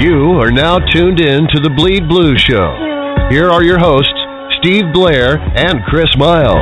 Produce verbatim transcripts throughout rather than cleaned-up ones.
You are now tuned in to the Bleed Blue Show. Here are your hosts, Steve Blair and Chris Miles.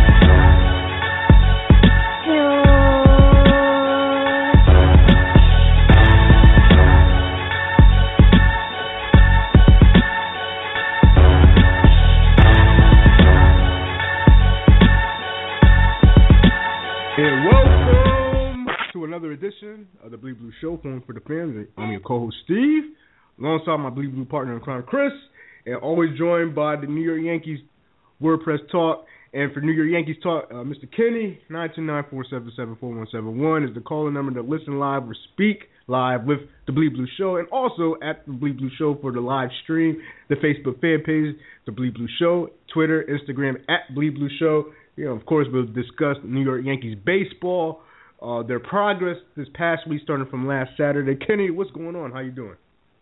Another edition of the Bleed Blue Show, phone for the fans. I'm your co-host Steve, alongside my Bleed Blue partner in crime, Chris, and always joined by the New York Yankees WordPress Talk. And for New York Yankees Talk, uh, Mister Kenny, nine two nine, four seven seven, four one seven one is the calling number to listen live or speak live with the Bleed Blue Show, and also at the Bleed Blue Show for the live stream, the Facebook fan page, the Bleed Blue Show, Twitter, Instagram, at Bleed Blue Show. You know, of course, we'll discuss New York Yankees baseball, Uh, their progress this past week, starting from last Saturday. Kenny, what's going on? How you doing?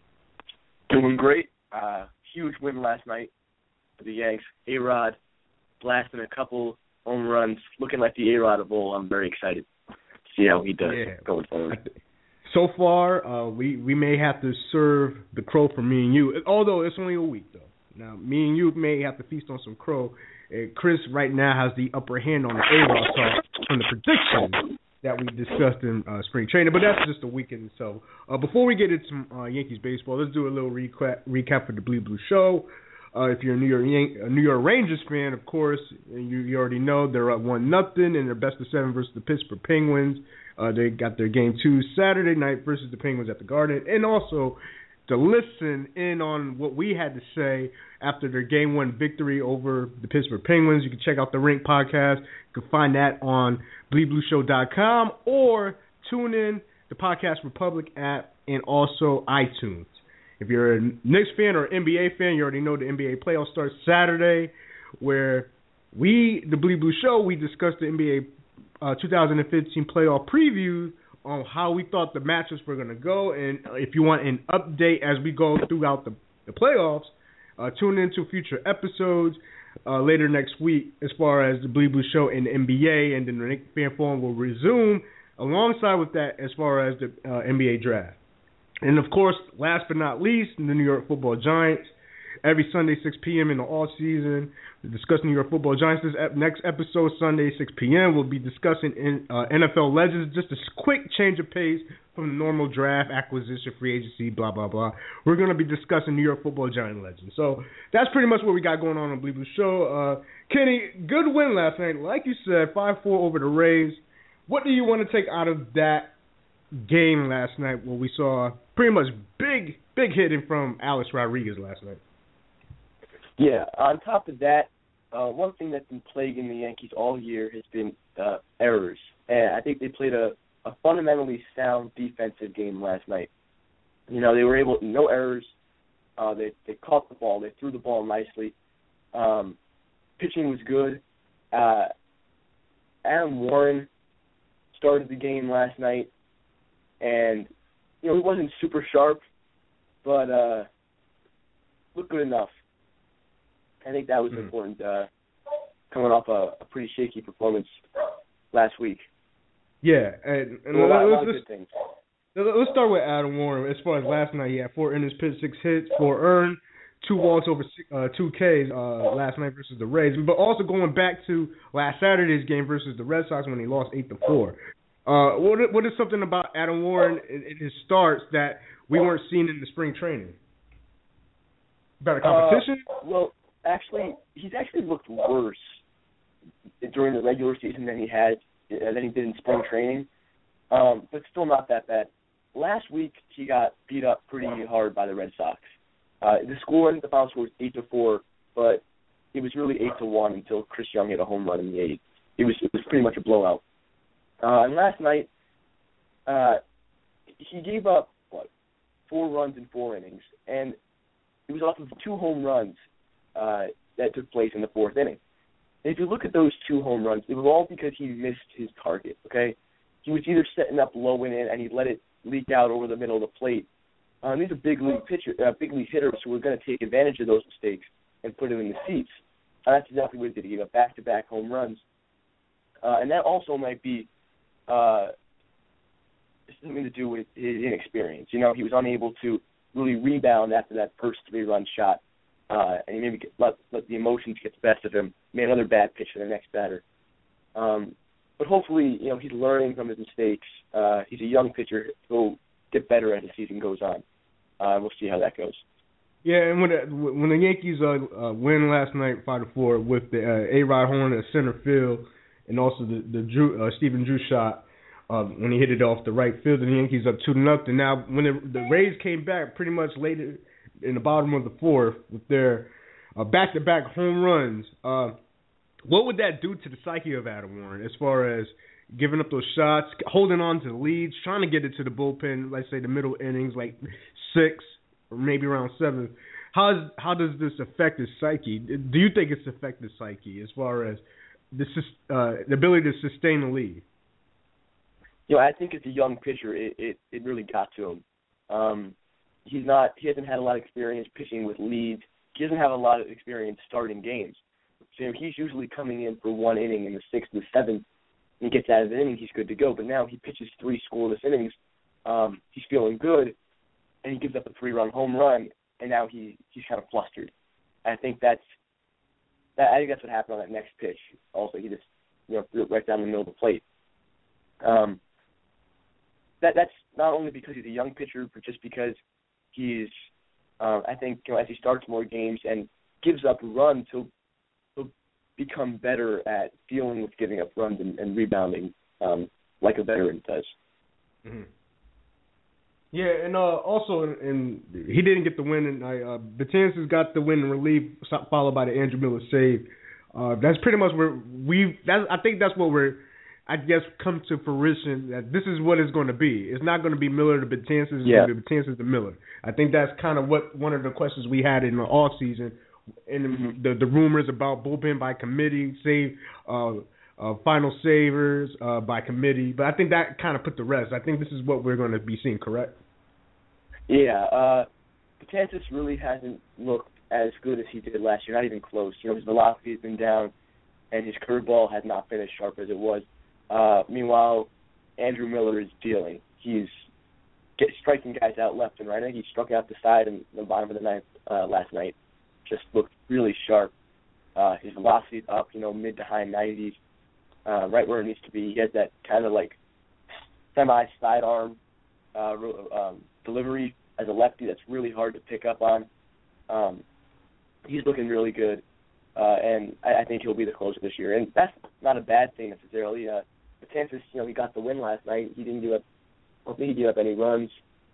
Doing great. Uh, huge win last night for the Yanks. A-Rod blasting a couple home runs, looking like the A-Rod of old. I'm very excited to see how he does yeah. going forward. So far, uh, we, we may have to serve the crow for me and you, although it's only a week, though. Now, me and you may have to feast on some crow. And Chris right now has the upper hand on the A-Rod talk from the predictions that we discussed in uh, spring training, but that's just a weekend itself. Uh, before we get into some uh, Yankees baseball, let's do a little recap, recap for the Bleed Blue Show. Uh, if you're a New York Yan- a New York Rangers fan, of course, you, you already know they're up one nothing in their best of seven versus the Pittsburgh Penguins. Uh, they got their game two Saturday night versus the Penguins at the Garden, and also to listen in on what we had to say after their game one victory over the Pittsburgh Penguins. You can check out the Rink podcast. You can find that on bleed blue show dot com or tune in the Podcast Republic app and also iTunes. If you're a Knicks fan or N B A fan, you already know the N B A playoffs start Saturday, where we, the Bleed Blue Show, we discussed the N B A uh, twenty fifteen playoff preview on how we thought the matchups were going to go. And if you want an update as we go throughout the, the playoffs, uh, tune into future episodes uh, later next week as far as the Bleed Blue Show and the N B A, and then the Nick Fan Forum will resume alongside with that as far as the uh, N B A draft. And, of course, last but not least, the New York Football Giants. Every Sunday, six p.m. in the off-season, we discuss New York Football Giants. This ep- next episode, Sunday, six p.m., we'll be discussing in, uh, N F L legends, just a quick change of pace from the normal draft, acquisition, free agency, blah, blah, blah. We're going to be discussing New York Football Giant legends. So that's pretty much what we got going on on Bleed Blue Show. Uh, Kenny, good win last night. Like you said, five four over the Rays. What do you want to take out of that game last night where we saw pretty much big, big hitting from Alex Rodriguez last night? Yeah, on top of that, uh, one thing that's been plaguing the Yankees all year has been uh, errors. And I think they played a, a fundamentally sound defensive game last night. You know, they were able, no errors. Uh, they, they caught the ball. They threw the ball nicely. Um, pitching was good. Uh, Adam Warren started the game last night. And, you know, he wasn't super sharp, but uh, looked good enough. I think that was mm. important, uh, coming off a, a pretty shaky performance last week. Yeah, and, and a lot, let's, a lot of let's, good things. Let's start with Adam Warren. As far as last night, he had four innings pitched, six hits, four earned, two walks over six, uh, two Ks uh, last night versus the Rays. But also going back to last Saturday's game versus the Red Sox when he lost eight to four. Uh, what what is something about Adam Warren in, in his starts that we weren't seeing in the spring training? Better competition? Uh, well. Actually, he's actually looked worse during the regular season than he had uh, than he did in spring training, um, but still not that bad. Last week he got beat up pretty hard by the Red Sox. Uh, the score, the final score was eight to four, but it was really eight to one until Chris Young hit a home run in the eighth. It was it was pretty much a blowout. Uh, and last night, uh, he gave up what four runs in four innings, and it was off of two home runs. Uh, that took place in the fourth inning. And if you look at those two home runs, it was all because he missed his target, okay? He was either setting up low and in, and he let it leak out over the middle of the plate. Um, these are big league pitcher, uh, big league hitters who are going to take advantage of those mistakes and put them in the seats. Uh, that's exactly what he did. He got back-to-back home runs. Uh, and that also might be uh, something to do with his inexperience. You know, he was unable to really rebound after that first three-run shot, uh, and he maybe get, let let the emotions get the best of him. Made another bad pitch for the next batter. Um, but hopefully, you know, he's learning from his mistakes. Uh, he's a young pitcher. He'll get better as the season goes on. Uh, we'll see how that goes. Yeah, and when the, when the Yankees uh, uh, win last night, five to four, with the uh, A-Rod Horn at center field, and also the the Drew, uh, Stephen Drew shot uh, when he hit it off the right field, and the Yankees up two to nothing. Now, when the, the Rays came back, pretty much later in the bottom of the fourth with their uh, back-to-back home runs, uh, what would that do to the psyche of Adam Warren as far as giving up those shots, holding on to the leads, trying to get it to the bullpen, let's say the middle innings, like six or maybe around seven? How is, how does this affect his psyche? Do you think it's affected his psyche as far as the, uh, the ability to sustain the lead? You know, I think as a young pitcher, it, it, it really got to him. Um, he's not, he hasn't had a lot of experience pitching with leads. He doesn't have a lot of experience starting games. So he's usually coming in for one inning in the sixth and seventh. He gets out of the inning, he's good to go. But now he pitches three scoreless innings. Um, he's feeling good, and he gives up a three-run home run, and now he, he's kind of flustered. I think that's that. I think that's what happened on that next pitch. Also, he just you know threw it right down the middle of the plate. Um, that that's not only because he's a young pitcher, but just because he's. Uh, I think you know as he starts more games and gives up runs, he'll he'll become better at dealing with giving up runs and, and rebounding um, like a veteran does. Mm-hmm. Yeah, and uh, also, and he didn't get the win, and I, uh, Betances got the win in relief, followed by the Andrew Miller save. Uh, that's pretty much where we. That's I think that's what we're, I guess, come to fruition. That this is what it's going to be. It's not going to be Miller to Betances. It's yeah. going to be Betances to Miller. I think that's kind of what one of the questions we had in the off season, and mm-hmm. the the rumors about bullpen by committee, save, uh, uh, final savers uh, by committee. But I think that kind of put the rest. I think this is what we're going to be seeing. Correct. Yeah, uh, Betances really hasn't looked as good as he did last year, not even close. You know, his velocity has been down, and his curveball has not been as sharp as it was. Uh, meanwhile, Andrew Miller is dealing. He's get, striking guys out left and right. I think he struck out the side in the bottom of the ninth uh, last night. Just looked really sharp. Uh, his velocity is up, you know, mid to high nineties, uh, right where it needs to be. He has that kind of like semi-sidearm uh, um, delivery as a lefty that's really hard to pick up on. Um, he's looking really good, uh, and I, I think he'll be the closer this year. And that's not a bad thing necessarily. Uh, Betances, you know, he got the win last night. He didn't give up. I don't think he gave up any runs.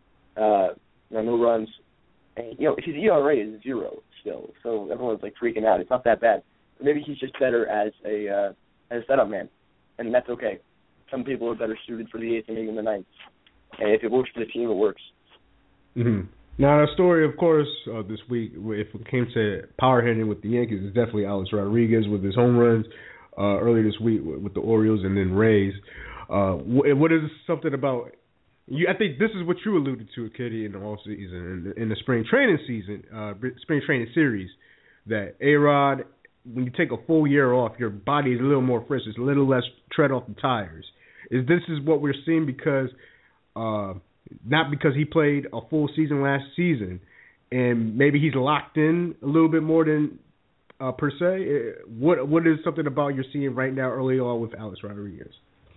Uh, no, no runs. And, you know, his E R A is zero still, so everyone's like freaking out. It's not that bad. But maybe he's just better as a uh, as a setup man, and that's okay. Some people are better suited for the eighth inning than the ninth, and if it works for the team, it works. Mm-hmm. Now, the story, of course, uh, this week, if it came to power hitting with the Yankees, is definitely Alex Rodriguez with his home runs uh, earlier this week with, with the Orioles and then Rays. Uh, what, what is something about you? I think this is what you alluded to, Kitty, in the off season, in the, in the spring training season, uh, spring training series, that A-Rod, when you take a full year off, your body is a little more fresh. It's a little less tread off the tires. Is this is what we're seeing because uh, – not because he played a full season last season, and maybe he's locked in a little bit more than uh, per se. What what is something about you're seeing right now early on with Alex Rodriguez?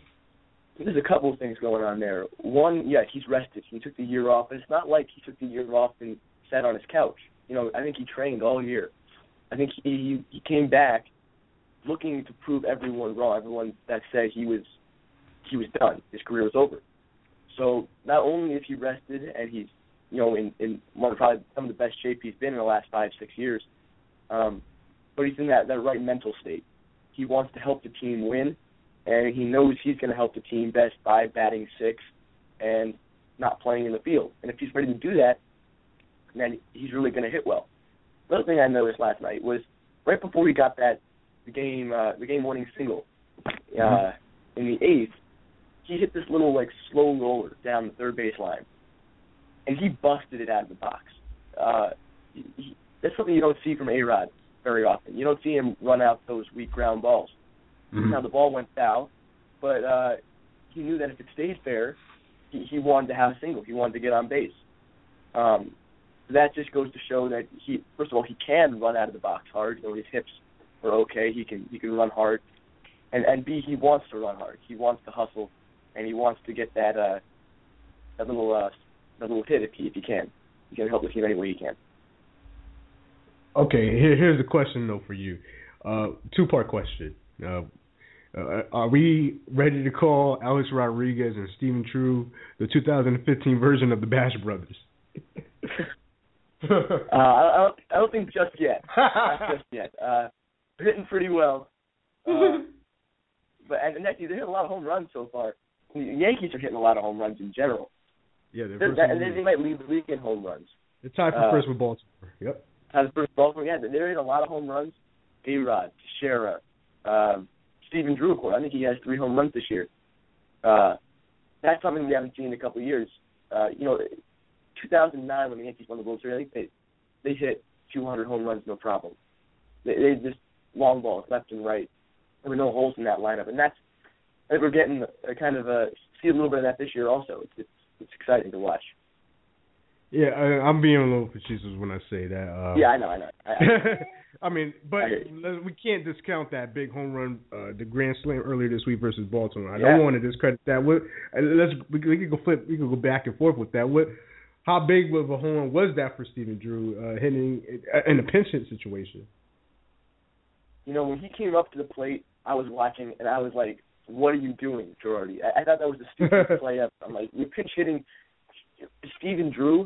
There's a couple of things going on there. One, yeah, he's rested. He took the year off, but it's not like he took the year off and sat on his couch. You know, I think he trained all year. I think he he came back looking to prove everyone wrong, everyone that said he was he was done, his career was over. So not only is he rested and he's, you know, in, in one of probably some of the best shape he's been in the last five, six years, um, but he's in that, that right mental state. He wants to help the team win, and he knows he's going to help the team best by batting sixth and not playing in the field. And if he's ready to do that, then he's really going to hit well. The other thing I noticed last night was right before he got that the game uh, the game winning single uh, mm-hmm. in the eighth, he hit this little, like, slow roller down the third base line, and he busted it out of the box. Uh, he, he, that's something you don't see from A-Rod very often. You don't see him run out those weak ground balls. Mm-hmm. Now, the ball went foul, but uh, he knew that if it stayed fair, he, he wanted to have a single. He wanted to get on base. Um, So that just goes to show that he, first of all, he can run out of the box hard. You know, his hips are okay. He can he can run hard, and and B, he wants to run hard. He wants to hustle, and he wants to get that uh that little uh that little hit if he if he can. He can help the team any way he can. Okay, here, here's a question though for you. Uh, two part question. Uh, uh, are we ready to call Alex Rodriguez and Stephen Drew the two thousand fifteen version of the Bash Brothers? uh, I, don't, I don't think just yet. Not just yet. Uh, they're hitting pretty well. Uh, but and actually, they're hitting a lot of home runs so far. The Yankees are hitting a lot of home runs in general. Yeah, they're, they're that, and they, they might lead the league in home runs. They're tied for uh, first with Baltimore. Yep. Tied for first Baltimore. Yeah, they're hitting a lot of home runs. A-Rod, Teixeira, um, Stephen Drew, of course. I think he has three home runs this year. Uh, that's something we haven't seen in a couple of years. Uh, you know, two thousand nine when the Yankees won the World Series, I think they they hit two hundred home runs no problem. They, they just long balls left and right. There were no holes in that lineup, and that's I think we're getting a kind of a see a little bit of that this year also. It's it's, it's exciting to watch. Yeah, I, I'm being a little facetious when I say that. Uh, yeah, I know, I know. I, I, I mean, but we can't discount that big home run, uh, the grand slam earlier this week versus Baltimore. I yeah. don't want to discredit that. What? Let's we, we can go flip. We can go back and forth with that. What? How big of a home run was that for Stephen Drew uh, hitting in a pinch hit situation? You know, when he came up to the plate, I was watching and I was like, "What are you doing, Girardi?" I, I thought that was the stupidest play ever. I'm like, "You're pinch hitting Stephen Drew."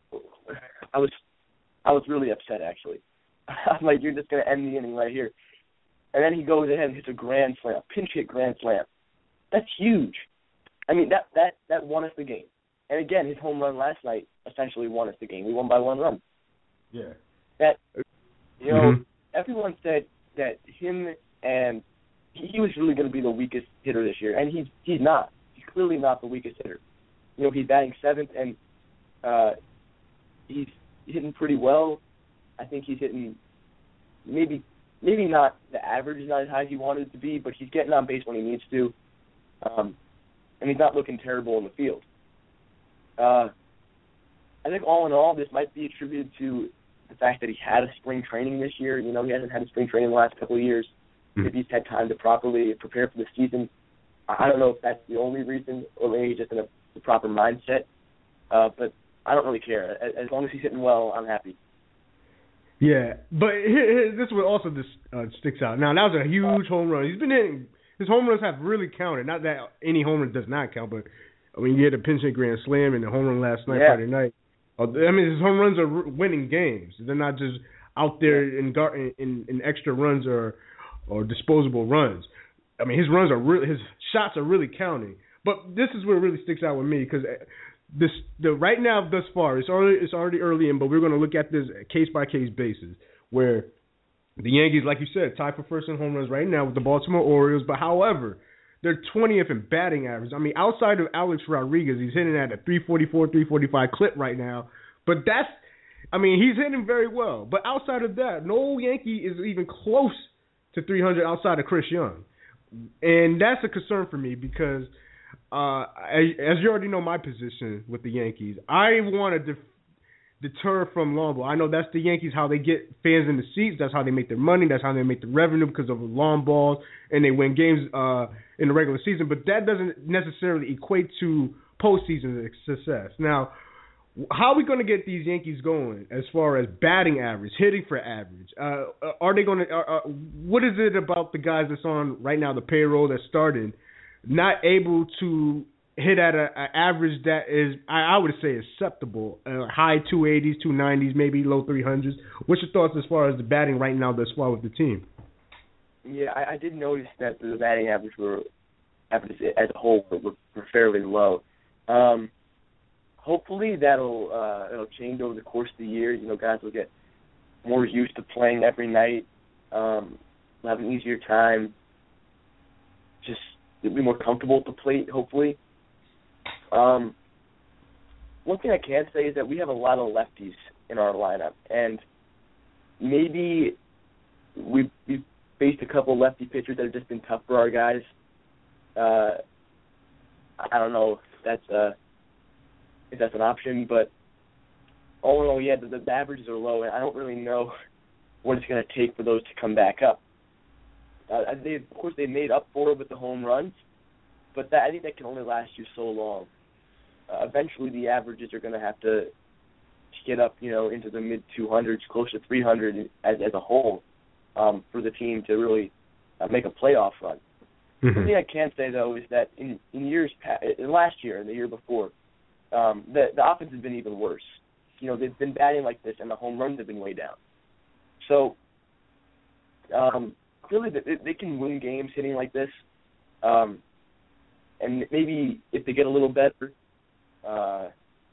I was, I was really upset actually. I'm like, "You're just gonna end the inning right here," and then he goes ahead and hits a grand slam, pinch hit grand slam. That's huge. I mean, that that that won us the game. And again, his home run last night essentially won us the game. We won by one run. Yeah. That you know, mm-hmm. everyone said that him and he, he was really going to be the weakest hitter this year, and he's he's not. He's clearly not the weakest hitter. You know, he's batting seventh, and uh, he's hitting pretty well. I think he's hitting maybe maybe not the average is not as high as he wanted it to be, but he's getting on base when he needs to, um, and he's not looking terrible in the field. Uh, I think all in all, this might be attributed to the fact that he had a spring training this year. You know, he hasn't had a spring training the last couple of years. Mm-hmm. Maybe he's had time to properly prepare for the season. I don't know if that's the only reason, or maybe he's just in a, the proper mindset. Uh, but I don't really care. As, as long as he's hitting well, I'm happy. Yeah, but here, here, this is what also this, uh, sticks out. Now, that was a huge home run. He's been hitting – his home runs have really counted. Not that any home run does not count, but – I mean, you had a pinch hit grand slam and the home run last night, yeah. Friday night. Uh, I mean, his home runs are winning games. They're not just out there in in, in extra runs or or disposable runs. I mean, his runs are really, his shots are really counting. But this is where it really sticks out with me because this the right now thus far it's already it's already early in, but we're going to look at this case by case basis where the Yankees, like you said, tied for first in home runs right now with the Baltimore Orioles. But however, they're twentieth in batting average. I mean, outside of Alex Rodriguez, he's hitting at a three forty-four, three forty-five clip right now. But that's, I mean, he's hitting very well. But outside of that, no Yankee is even close to three hundred outside of Chris Young. And that's a concern for me because, uh, as you already know my position with the Yankees, I want to def- deter from long ball. I know that's the Yankees, how they get fans in the seats. That's how they make their money. That's how they make the revenue because of long balls. And they win games uh, in the regular season. But that doesn't necessarily equate to postseason success. Now, how are we going to get these Yankees going as far as batting average, hitting for average? Uh, are they going to? Uh, what is it about the guys that's on right now, the payroll that's starting, not able to hit at an average that is, I, I would say, acceptable, uh, high two eighties, two nineties, maybe low three hundreds? What's your thoughts as far as the batting right now thus far with the team? Yeah, I, I did notice that the batting average were, averages as a whole were, were fairly low. Um, hopefully that'll uh, it'll change over the course of the year. You know, guys will get more used to playing every night. Um, will have an easier time. Just be more comfortable at the plate, hopefully. Um, one thing I can say is that we have a lot of lefties in our lineup, and maybe we've, we've faced a couple lefty pitchers that have just been tough for our guys. Uh, I don't know if that's uh, if that's an option, but all in all, yeah, the, the averages are low, and I don't really know what it's going to take for those to come back up. Uh, they, of course, they made up for it with the home runs, but that, I think that can only last you so long. Uh, eventually, the averages are going to have to get up, you know, into the mid two hundreds, close to three hundred as, as a whole, um, for the team to really uh, make a playoff run. Mm-hmm. One thing I can say, though, is that in, in years past, in last year and the year before, um, the, the offense has been even worse. You know, they've been batting like this, and the home runs have been way down. So, um, clearly they, they can win games hitting like this. Um, and maybe if they get a little better, uh,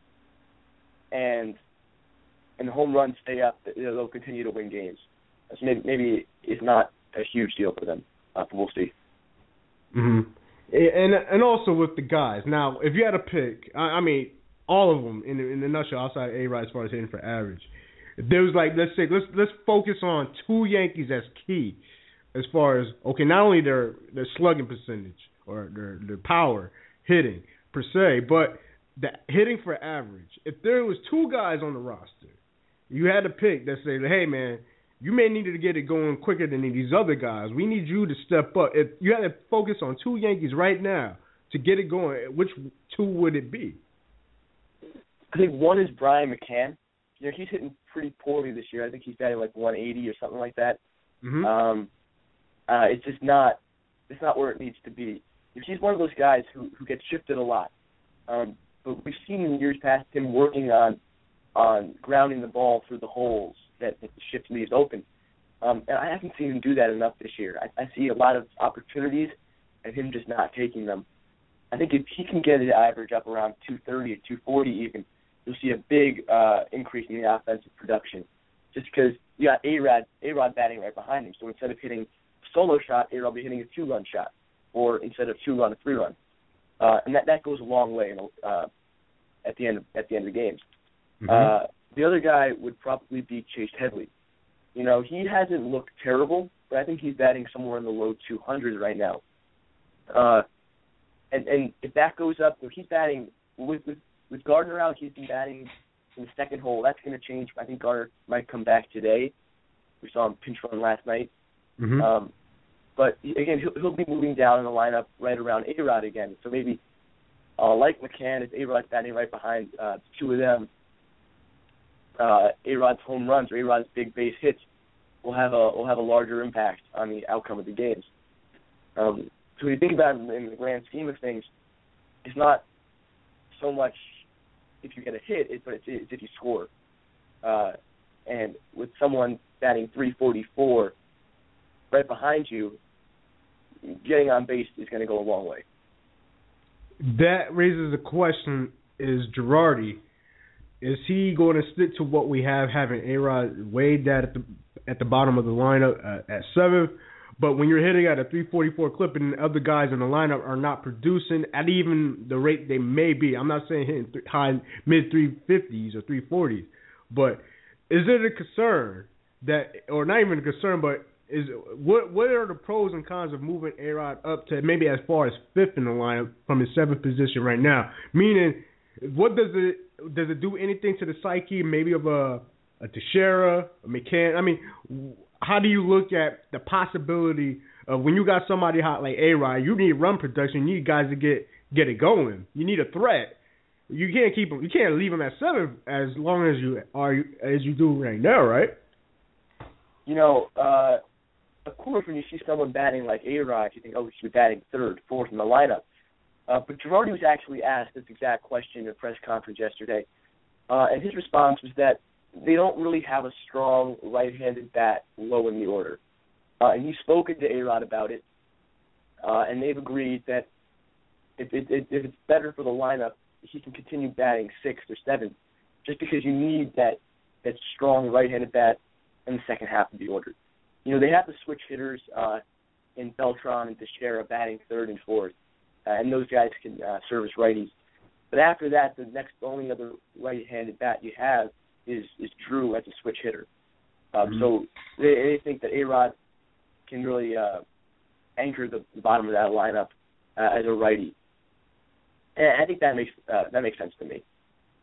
and and the home runs stay up, they'll continue to win games. So maybe, maybe it's not a huge deal for them, uh, but we'll see. Mm-hmm. And and also with the guys. Now, if you had to pick, I, I mean, all of them in the, in the nutshell, outside of A-Rod as far as hitting for average, if there was like, let's say, let's let's focus on two Yankees as key, as far as okay, not only their their slugging percentage or their their power hitting per se, but the hitting for average. If there was two guys on the roster, you had to pick that say, hey man, you may need to get it going quicker than these other guys. We need you to step up. If you had to focus on two Yankees right now to get it going, which two would it be? I think one is Brian McCann. You know, he's hitting pretty poorly this year. I think he's batting like one eighty or something like that. Mm-hmm. Um, uh, it's just not, it's not where it needs to be. He's one of those guys who, who gets shifted a lot. Um, but we've seen in years past him working on on grounding the ball through the holes that, that the shift leaves open. Um, and I haven't seen him do that enough this year. I, I see a lot of opportunities and him just not taking them. I think if he can get his average up around two thirty or two forty even, you'll see a big uh, increase in the offensive production. Just because you got A-Rod, A-Rod batting right behind him. So instead of hitting a solo shot, A-Rod will be hitting a two-run shot. Or instead of two-run, a three-run. Uh, and that, that goes a long way uh, at the end of, at the end of the games. Mm-hmm. Uh, the other guy would probably be Chase Headley. You know, he hasn't looked terrible, but I think he's batting somewhere in the low two hundreds right now. Uh, and, and if that goes up, if he's batting with, with with Gardner out, he's been batting in the second hole. That's going to change. I think Gardner might come back today. We saw him pinch run last night. Mm-hmm. Um, but again, he'll, he'll be moving down in the lineup right around A-Rod again. So maybe, uh, like McCann, if A-Rod's batting right behind uh, the two of them, uh, A-Rod's home runs or A-Rod's big base hits will have a will have a larger impact on the outcome of the games. Um, so when you think about it in the grand scheme of things, it's not so much if you get a hit, it, but it's, it's if you score. Uh, and with someone batting three forty-four right behind you, getting on base is going to go a long way. That raises the question, is Girardi, is he going to stick to what we have, having A-Rod Wade that at the at the bottom of the lineup uh, at seventh, but when you're hitting at a three forty-four clip and the other guys in the lineup are not producing at even the rate they may be, I'm not saying hitting th- high, mid three fifties or three forties, but is it a concern that, or not even a concern, but is what what are the pros and cons of moving A-Rod up to maybe as far as fifth in the lineup from his seventh position right now? Meaning, what does it does it do anything to the psyche maybe of a a Teixeira, a McCann? I mean, how do you look at the possibility of when you got somebody hot like A-Rod, you need run production, you need guys to get get it going. You need a threat. You can't keep him. You can't leave him at seven as long as you are as you do right now, right? You know, uh, of course, when you see someone batting like A-Rod, you think, oh, he's batting third, fourth in the lineup. Uh, but Girardi was actually asked this exact question in a press conference yesterday, uh, and his response was that they don't really have a strong right-handed bat low in the order. Uh, and he's spoken to A-Rod about it, uh, and they've agreed that if, it, if it's better for the lineup, he can continue batting sixth or seventh, just because you need that, that strong right-handed bat in the second half of the order. You know, they have the switch hitters uh, in Beltran and Teixeira batting third and fourth, uh, and those guys can uh, serve as righties. But after that, the next only other right-handed bat you have is, is Drew as a switch hitter. Um, mm-hmm. So they, they think that A-Rod can really uh, anchor the, the bottom of that lineup uh, as a righty. And I think that makes uh, that makes sense to me.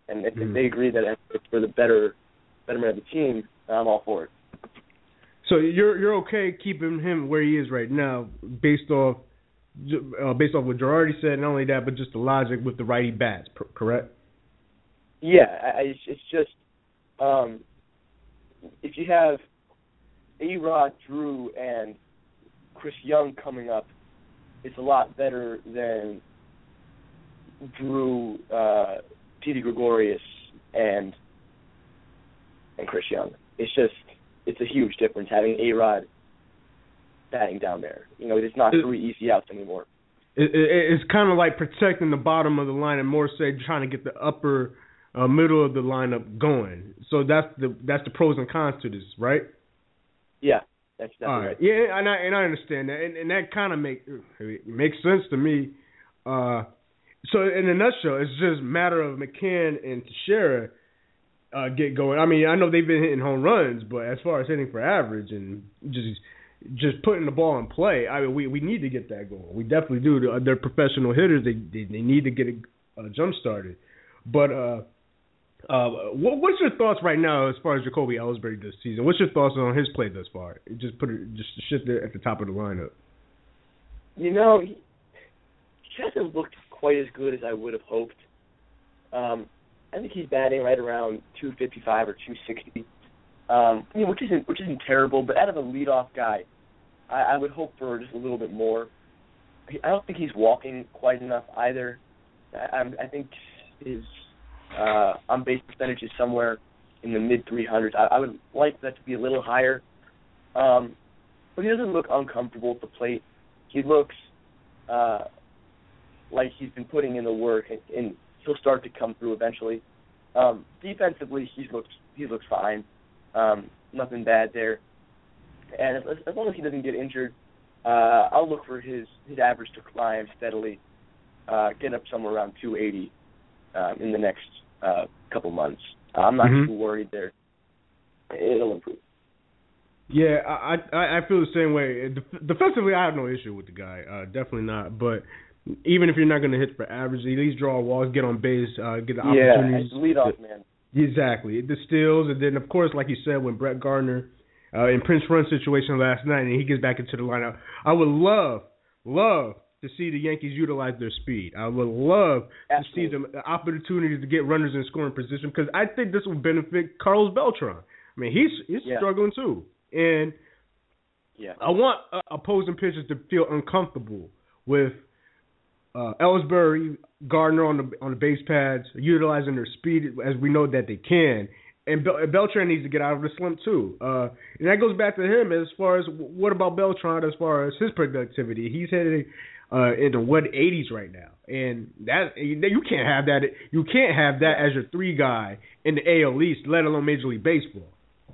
And if, mm-hmm. if they agree that it's for the better betterment of the team, I'm all for it. So you're you're okay keeping him where he is right now, based off uh, based off what Girardi said. Not only that, but just the logic with the righty bats, correct? Yeah, I, it's, it's just um, if you have A-Rod, Drew, and Chris Young coming up, it's a lot better than Drew, uh, Didi Gregorius, and and Chris Young. It's just it's a huge difference having A-Rod batting down there. You know, it's not three easy outs anymore. It, it, it's kind of like protecting the bottom of the line and more say trying to get the upper uh, middle of the lineup going. So that's the that's the pros and cons to this, right? Yeah, that's definitely All right. right. Yeah, and I and I understand that, and, and that kind of make makes sense to me. Uh, so in a nutshell, it's just a matter of McCann and Teixeira uh, get going. I mean, I know they've been hitting home runs, but as far as hitting for average and just just putting the ball in play, I mean, we, we need to get that going. We definitely do. They're professional hitters. They they, they need to get it uh, jump started. But uh, uh, what, what's your thoughts right now as far as Jacoby Ellsbury this season? What's your thoughts on his play thus far? Just put it just shit there at the top of the lineup. You know, he, he hasn't looked quite as good as I would have hoped. Um, I think he's batting right around two fifty-five or two sixty, um, you know, which isn't which isn't terrible. But out of a leadoff guy, I, I would hope for just a little bit more. I don't think he's walking quite enough either. I, I think his uh, on base percentage is somewhere in the mid three hundreds. I, I would like that to be a little higher. Um, but he doesn't look uncomfortable at the plate. He looks uh, like he's been putting in the work, and, and he'll start to come through eventually. Um, defensively, he looks he looks fine. Um, nothing bad there. And as, as long as he doesn't get injured, uh, I'll look for his, his average to climb steadily, uh, get up somewhere around two eighty um, in the next uh, couple months. Uh, I'm not mm-hmm. too worried there. It'll improve. Yeah, I I, I feel the same way. Def- defensively, I have no issue with the guy. Uh, definitely not. But even if you're not going to hit for average, at least draw walls, get on base, uh, get the yeah, opportunities. Yeah, lead off, man. Exactly. It distills, and then, of course, like you said, when Brett Gardner uh, in Prince Run situation last night and he gets back into the lineup, I would love, love to see the Yankees utilize their speed. I would love Absolutely. to see the opportunity to get runners in scoring position because I think this will benefit Carlos Beltran. I mean, he's he's yeah. struggling too. And yeah. I want uh, opposing pitchers to feel uncomfortable with uh, Ellsbury, Gardner on the on the base pads, utilizing their speed as we know that they can. And Bel- Beltran needs to get out of the slump too. Uh, and that goes back to him as far as what about Beltran as far as his productivity. He's hitting uh, in the one eighties right now, and that you can't have that. You can't have that as your three guy in the A L East, let alone Major League Baseball.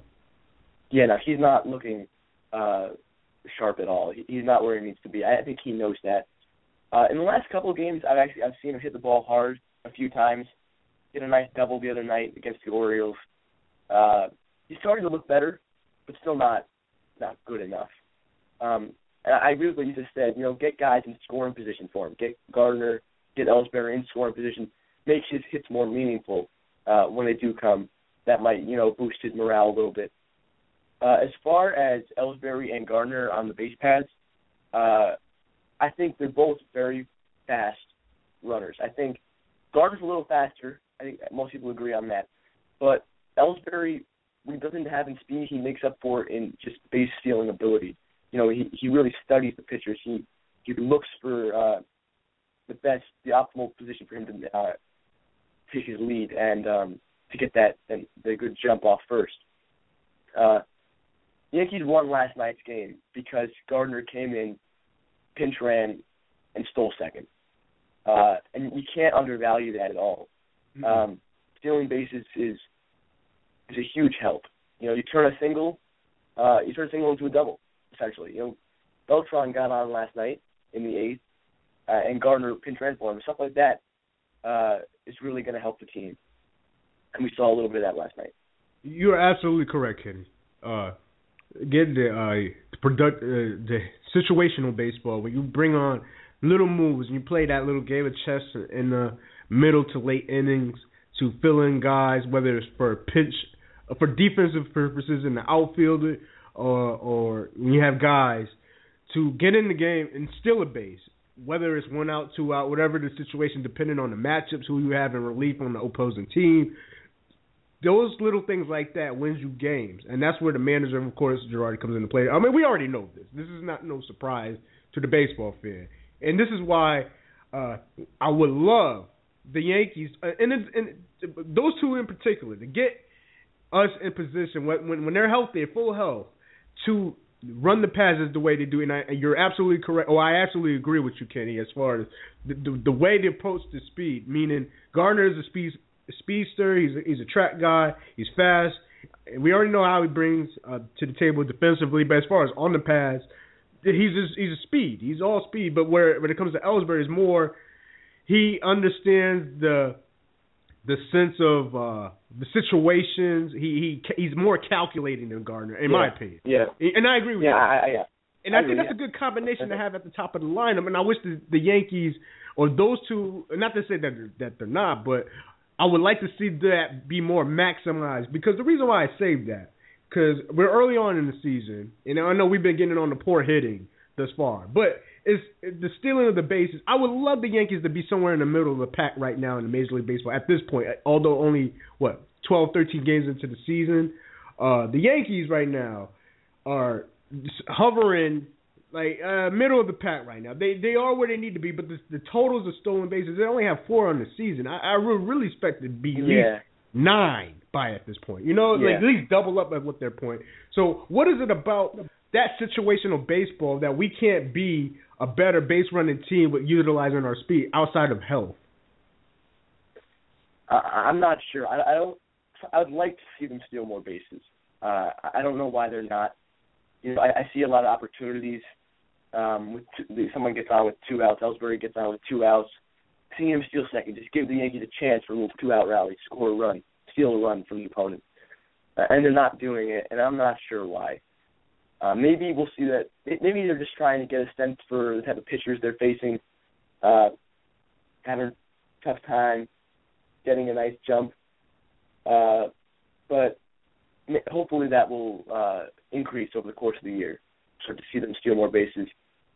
Yeah, no, he's not looking uh, sharp at all. He, he's not where he needs to be. I think he knows that. Uh, in the last couple of games, I've actually I've seen him hit the ball hard a few times. Hit a nice double the other night against the Orioles. Uh, he's starting to look better, but still not not good enough. Um, and I agree with what you just said. You know, get guys in scoring position for him. Get Gardner, get Ellsbury in scoring position. Make his hits more meaningful uh, when they do come. That might, you know, boost his morale a little bit. Uh, as far as Ellsbury and Gardner on the base pads, uh, I think they're both very fast runners. I think Gardner's a little faster. I think most people agree on that. But Ellsbury, when he doesn't have in speed, he makes up for it in just base stealing ability. You know, he, he really studies the pitchers. He he looks for uh, the best, the optimal position for him to uh, take his lead and um, to get that and the good jump off first. Uh, the Yankees won last night's game because Gardner came in, pinch ran, and stole second. Uh, and you can't undervalue that at all. Mm-hmm. Um, stealing bases is is a huge help. You know, you turn a single, uh, you turn a single into a double, essentially. You know, Beltran got on last night in the eighth, uh, and Gardner pinch ran for him. Stuff like that uh, is really going to help the team. And we saw a little bit of that last night. You're absolutely correct, Kenny. Uh, again, the, uh, the, product, uh, the situational baseball, when you bring on little moves and you play that little game of chess in the middle to late innings, to fill in guys, whether it's for pitch, for defensive purposes in the outfield, or or when you have guys to get in the game and steal a base, whether it's one out, two out, whatever the situation, depending on the matchups, who you have in relief on the opposing team. Those little things like that wins you games, and that's where the manager, of course, Girardi, comes into play. I mean, we already know this. This is not no surprise to the baseball fan, and this is why uh, I would love the Yankees, uh, and, it's, and those two in particular, to get us in position when when, when they're healthy, at full health, to run the passes the way they do. And, I, and you're absolutely correct. Oh, I absolutely agree with you, Kenny, as far as the, the, the way they approach the speed, meaning Gardner is a speed a speedster. He's a, he's a track guy. He's fast. And we already know how he brings uh, to the table defensively. But as far as on the pass, he's just, he's a speed. He's all speed. But where when it comes to Ellsbury, it's more he understands the the sense of uh, the situations. He he he's more calculating than Gardner, in yeah. my opinion. Yeah, and I agree with yeah, you. I, I, yeah. And I, I think agree, that's yeah. a good combination to have at the top of the lineup. And I wish the, the Yankees or those two, not to say that they're, that they're not, but I would like to see that be more maximized. Because the reason why I say that, because we're early on in the season, and I know we've been getting on the poor hitting thus far, but it's the stealing of the bases. I would love the Yankees to be somewhere in the middle of the pack right now in the Major League Baseball at this point, although only, what, twelve, thirteen games into the season. Uh, the Yankees right now are hovering like uh, middle of the pack right now. They they are where they need to be, but the, the totals of stolen bases, they only have four on the season. I, I would really expect it to be at yeah. least nine by at this point. You know, yeah. like at least double up at what their point. So what is it about that situational baseball that we can't be a better base running team with utilizing our speed outside of health? Uh, I'm not sure. I, I don't. I would like to see them steal more bases. Uh, I don't know why they're not. You know, I, I see a lot of opportunities. Um, with two, someone gets on with two outs. Ellsbury gets on with two outs. Seeing him steal second, just give the Yankees a chance for a little two-out rally, score a run, steal a run from the opponent. Uh, and they're not doing it, and I'm not sure why. Uh, maybe we'll see that. Maybe they're just trying to get a sense for the type of pitchers they're facing, uh, having a tough time getting a nice jump. Uh, but hopefully that will uh, increase over the course of the year. Start to see them steal more bases.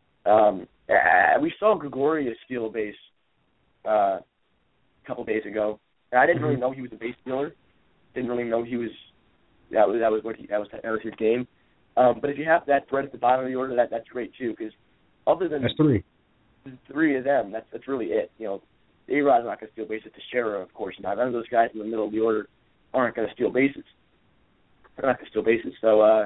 Um, we saw Gregorius steal a base uh, a couple days ago. And I didn't really know he was a base stealer. Didn't really know he was. That was that was what he that was that was his game. Um, but if you have that threat at the bottom of the order, that that's great too. Because other than that's three, the three of them, that's that's really it. You know, A-Rod's not going to steal bases. Teixeira, of course, not. None of those guys in the middle of the order aren't going to steal bases. They're not going to steal bases. So uh,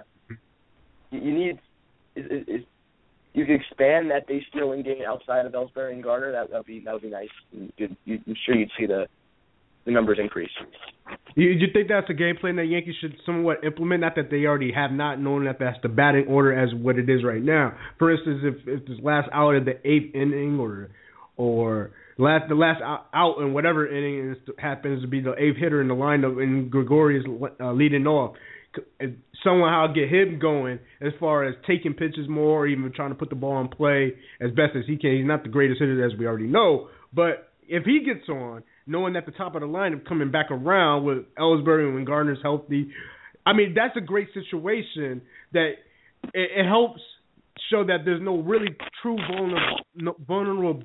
you, you need is, is, is you can expand that base stealing game outside of Ellsbury and Gardner. That would be that would be nice. You'd, you'd, I'm sure you'd see the the numbers increase. You, you think that's a game plan that Yankees should somewhat implement? Not that they already have not, known that that's the batting order as what it is right now. For instance, if, if this last out of the eighth inning or or last the last out, out in whatever inning is, happens to be the eighth hitter in the lineup and Gregorius uh, leading off, somehow get him going as far as taking pitches more or even trying to put the ball in play as best as he can. He's not the greatest hitter, as we already know, but if he gets on, knowing that the top of the lineup coming back around with Ellsbury and when Gardner's healthy, I mean, that's a great situation that it, it helps show that there's no really true vulner- vulnerability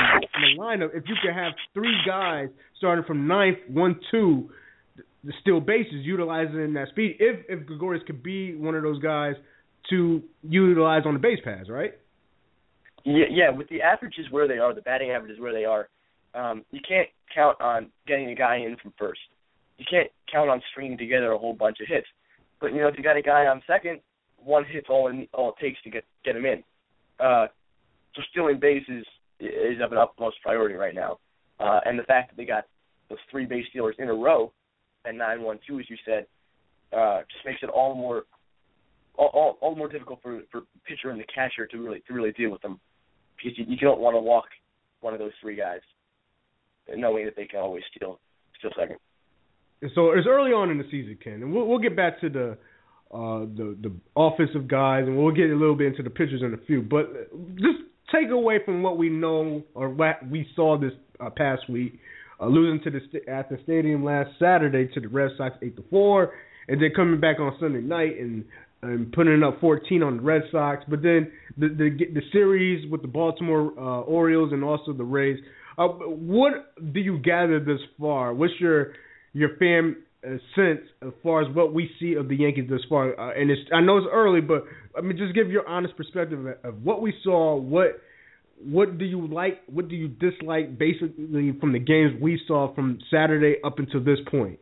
in the lineup if you can have three guys starting from ninth, one, two, the steal bases, utilizing that speed. If if Gregorius could be one of those guys to utilize on the base paths, right? Yeah, yeah. With the averages where they are, the batting averages where they are, um, you can't count on getting a guy in from first. You can't count on stringing together a whole bunch of hits. But you know, if you got a guy on second, one hit's all in, all it takes to get get him in. Uh, so stealing bases is of an utmost priority right now, uh, and the fact that they got those three base stealers in a row and nine one two, as you said, uh, just makes it all more all, all, all more difficult for for pitcher and the catcher to really to really deal with them, because you, you don't want to walk one of those three guys, knowing that they can always steal steal second. So it's early on in the season, Ken, and we'll we'll get back to the uh, the the offensive guys, and we'll get a little bit into the pitchers in a few. But just take away from what we know or what we saw this uh, past week. uh, losing to the st- at the stadium last Saturday to the Red Sox eight to four, and then coming back on Sunday night and and putting up fourteen on the Red Sox. But then the the, the series with the Baltimore uh, Orioles and also the Rays. Uh, what do you gather this far? What's your your fan uh, sense as far as what we see of the Yankees this far? Uh, and it's, I know it's early, but I mean, just give your honest perspective of, of what we saw. What what do you like? What do you dislike? Basically, from the games we saw from Saturday up until this point.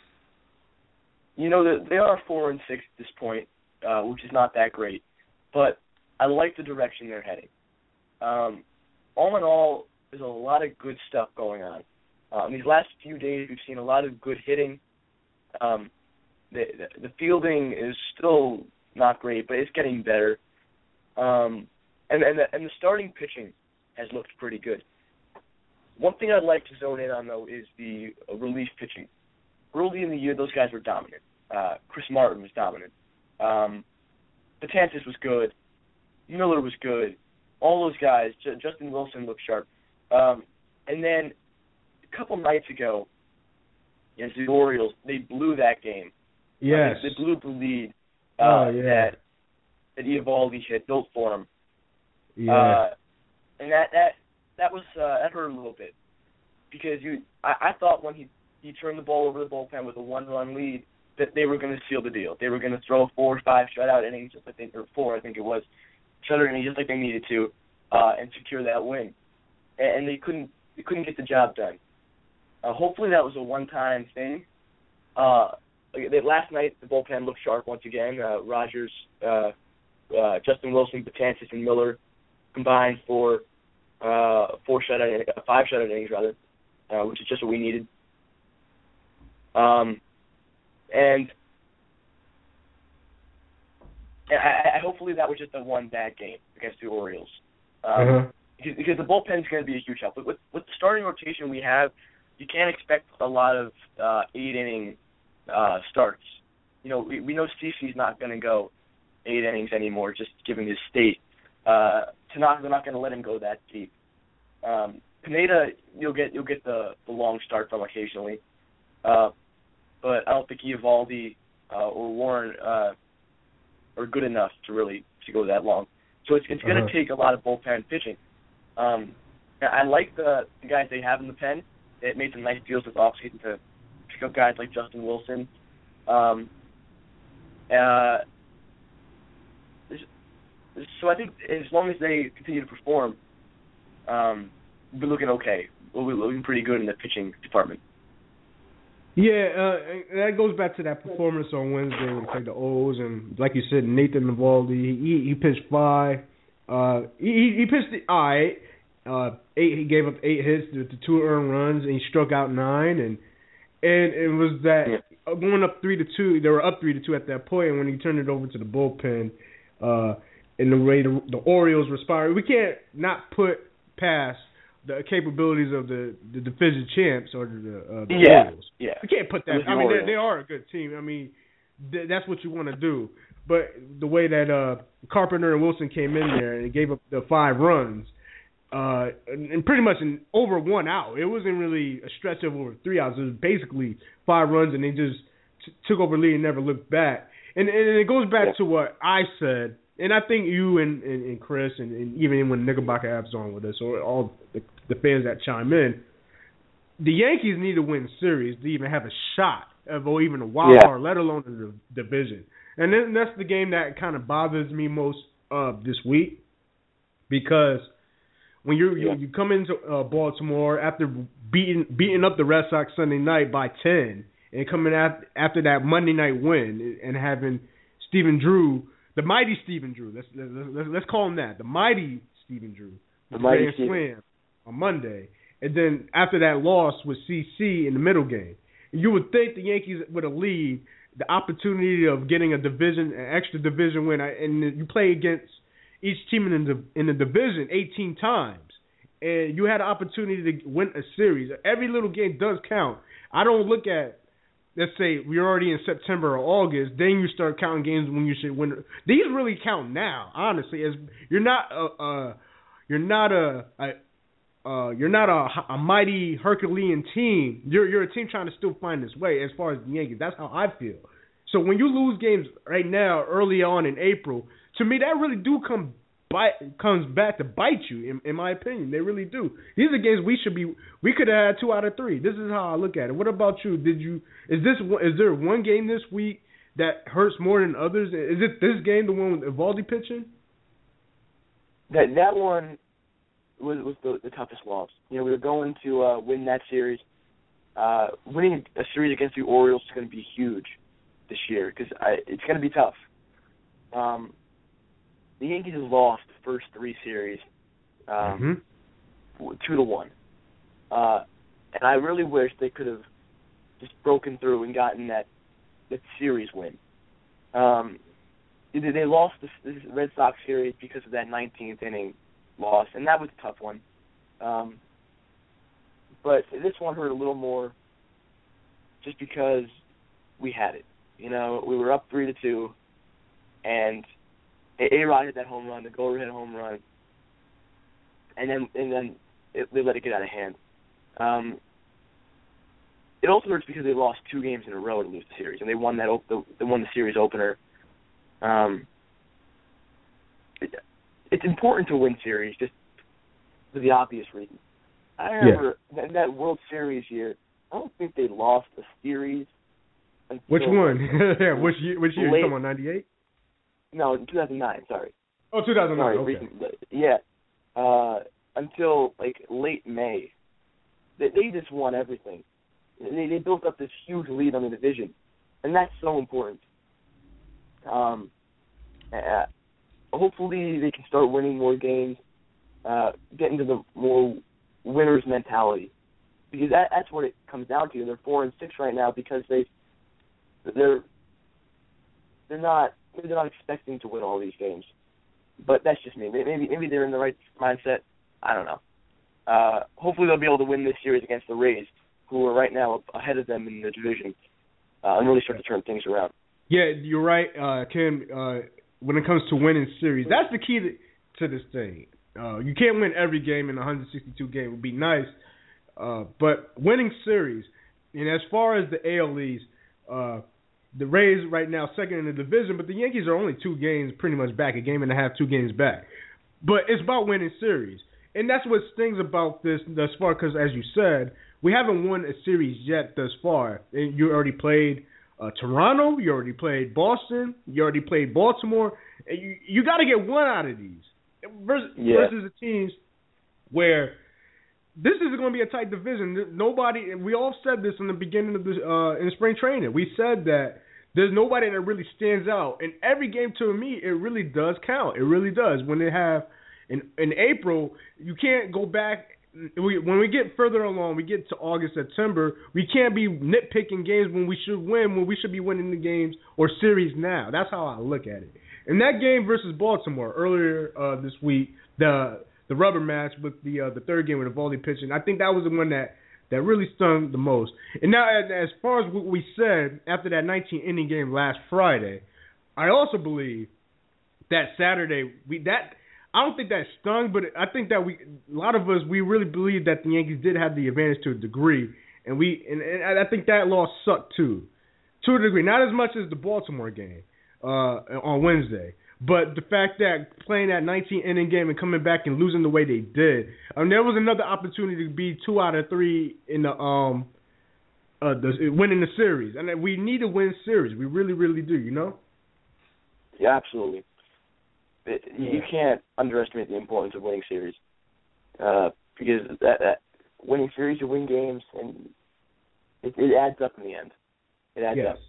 You know, they are four and six at this point, uh, which is not that great, but I like the direction they're heading. Um, all in all, there's a lot of good stuff going on. Uh, in these last few days, we've seen a lot of good hitting. Um, the, the the fielding is still not great, but it's getting better. Um, and and the, and the starting pitching has looked pretty good. One thing I'd like to zone in on, though, is the relief pitching. Early in the year, those guys were dominant. Uh, Chris Martin was dominant. Um, Betances was good. Miller was good. All those guys. J- Justin Wilson looked sharp. Um, and then a couple nights ago, against the Orioles, they blew that game. Yes. Uh, they, they blew the lead uh, oh, yeah. that that Eovaldi had built for them. Yeah. Uh, and that that that was uh, that hurt a little bit because you I, I thought when he he turned the ball over the bullpen with a one-run lead that they were going to seal the deal. They were going to throw four or five shutout innings, I think, or four, I think it was, shutout innings just like they needed to, uh, and secure that win. And they couldn't they couldn't get the job done. Uh, hopefully that was a one-time thing. Uh, last night the bullpen looked sharp once again. Uh, Rogers, uh, uh, Justin Wilson, Betances, and Miller combined for uh, four shutout, uh, five shutout innings rather, uh, which is just what we needed. Um, and, and I, I hopefully that was just a one bad game against the Orioles. Um, uh-huh. Because, because the bullpen's going to be a huge help. But with, with the starting rotation we have, you can't expect a lot of uh, eight-inning uh, starts. You know, we, we know CeCe's not going to go eight innings anymore, just given his state. Uh, Tanaka, they're not going to let him go that deep. Um, Pineda, you'll get you'll get the, the long start from occasionally, uh, but I don't think Eovaldi uh, or Warren uh, are good enough to really to go that long. So it's it's going to uh-huh. take a lot of bullpen pitching. Um, I like the, the guys they have in the pen. They made some nice deals with offseason to pick up guys like Justin Wilson. Um, uh, so I think as long as they continue to perform, um, we're looking okay. We're looking pretty good in the pitching department. Yeah, uh, that goes back to that performance on Wednesday when they played the O's, and like you said, Nathan Eovaldi, he he pitched five. Uh, he he pitched the, all right. Uh, eight. He gave up eight hits to, to two earned runs, and he struck out nine. And and it was that yeah. going up three to two. They were up three to two at that point, and when he turned it over to the bullpen, uh, and the way the, the Orioles responded, we can't not put past the capabilities of the, the division champs or the, uh, the yeah. Orioles. Yeah, we can't put that. I mean, they, they are a good team. I mean, th- that's what you want to do. But the way that uh, Carpenter and Wilson came in there and gave up the five runs, uh, and, and pretty much in over one out. It wasn't really a stretch of over three outs. It was basically five runs, and they just t- took over the lead and never looked back. And, and it goes back yeah. to what I said, and I think you and, and, and Chris, and, and even when Knickerbocker App's on with us, or all the, the fans that chime in, the Yankees need to win series to even have a shot of or even a wild yeah. card, let alone the division. And then that's the game that kind of bothers me most uh, this week, because when you yeah. you, you come into uh, Baltimore after beating beating up the Red Sox Sunday night by ten, and coming after, after that Monday night win and having Stephen Drew, the mighty Stephen Drew, let's let's, let's call him that, the mighty Stephen Drew, the mighty Grand Slam on Monday, and then after that loss with C C in the middle game, you would think the Yankees with a lead, the opportunity of getting a division, an extra division win, and you play against each team in the in the division eighteen times, and you had an opportunity to win a series. Every little game does count. I don't look at, let's say we're already in September or August, then you start counting games when you should win. These really count now, honestly. As you're not a, a you're not a, a uh, you're not a, a mighty Herculean team. You're you're a team trying to still find its way. As far as the Yankees, that's how I feel. So when you lose games right now, early on in April, to me that really do come bite comes back to bite you. In, in my opinion, they really do. These are games we should be. We could have had two out of three. This is how I look at it. What about you? Did you? Is this? Is there one game this week that hurts more than others? Is it this game, the one with Eovaldi pitching? That that one was was the, the toughest loss. You know, we were going to uh, win that series. Uh, winning a series against the Orioles is going to be huge this year because it's going to be tough. Um, the Yankees have lost the first three series, um, mm-hmm. two to one, uh, and I really wish they could have just broken through and gotten that that series win. Um, they lost this, this Red Sox series because of that nineteenth inning loss, and that was a tough one. Um, but this one hurt a little more just because we had it. You know, we were up three to two, and A-Rod hit that home run, the Goldberg hit a home run, and then and then it, they let it get out of hand. Um, it also hurts because they lost two games in a row to lose the series, and they won that op- the, they won the series opener. Um, it, it's important to win series just for the obvious reason. I remember yeah. that, that World Series year. I don't think they lost the series. Which one? yeah, which year? Which year? You talking about ninety-eight? No, two thousand nine. Sorry. Oh, two thousand nine. Sorry, okay. Recent, yeah. Uh, until like late May, they, they just won everything. They they built up this huge lead on the division, and that's so important. Um, uh, hopefully they can start winning more games, uh, get into the more winners mentality, because that, that's what it comes down to. They're four and six right now because they they're they're not they're not expecting to win all these games, but that's just me. Maybe maybe they're in the right mindset. I don't know. Uh, hopefully they'll be able to win this series against the Rays, who are right now ahead of them in the division, uh, and really start to turn things around. Yeah, you're right, uh, Kim. Uh, when it comes to winning series, that's the key to, to this thing. Uh, you can't win every game in a one hundred sixty-two game. It would be nice, uh, but winning series. And as far as the A L East, uh, the Rays right now second in the division, but the Yankees are only two games pretty much back, a game and a half, two games back. But it's about winning series, and that's what stings about this thus far. Because as you said, we haven't won a series yet thus far. And you already played Uh, Toronto, you already played Boston, you already played Baltimore, and you you got to get one out of these versus, yeah. versus the teams where this is going to be a tight division. Nobody, and we all said this in the beginning of the uh, in spring training. We said that there's nobody that really stands out, and every game to me it really does count. It really does. When they have in in April, you can't go back. We, when we get further along, we get to August, September, we can't be nitpicking games when we should win, when we should be winning the games or series now. That's how I look at it. In that game versus Baltimore earlier uh, this week, the the rubber match with the uh, the third game with Eovaldi pitching, I think that was the one that, that really stung the most. And now, as far as what we said after that nineteen-inning game last Friday, I also believe that Saturday, we that – I don't think that stung, but I think that we, a lot of us, we really believe that the Yankees did have the advantage to a degree, and we, and, and I think that loss sucked too, to a degree. Not as much as the Baltimore game uh, on Wednesday, but the fact that playing that nineteen-inning game and coming back and losing the way they did, um, there was another opportunity to be two out of three in the um, uh, the winning the series, and we need to win series. We really, really do. You know? Yeah, absolutely. It, you can't underestimate the importance of winning series, uh, because that, that winning series, you win games, and it, it adds up in the end. It adds yes. up.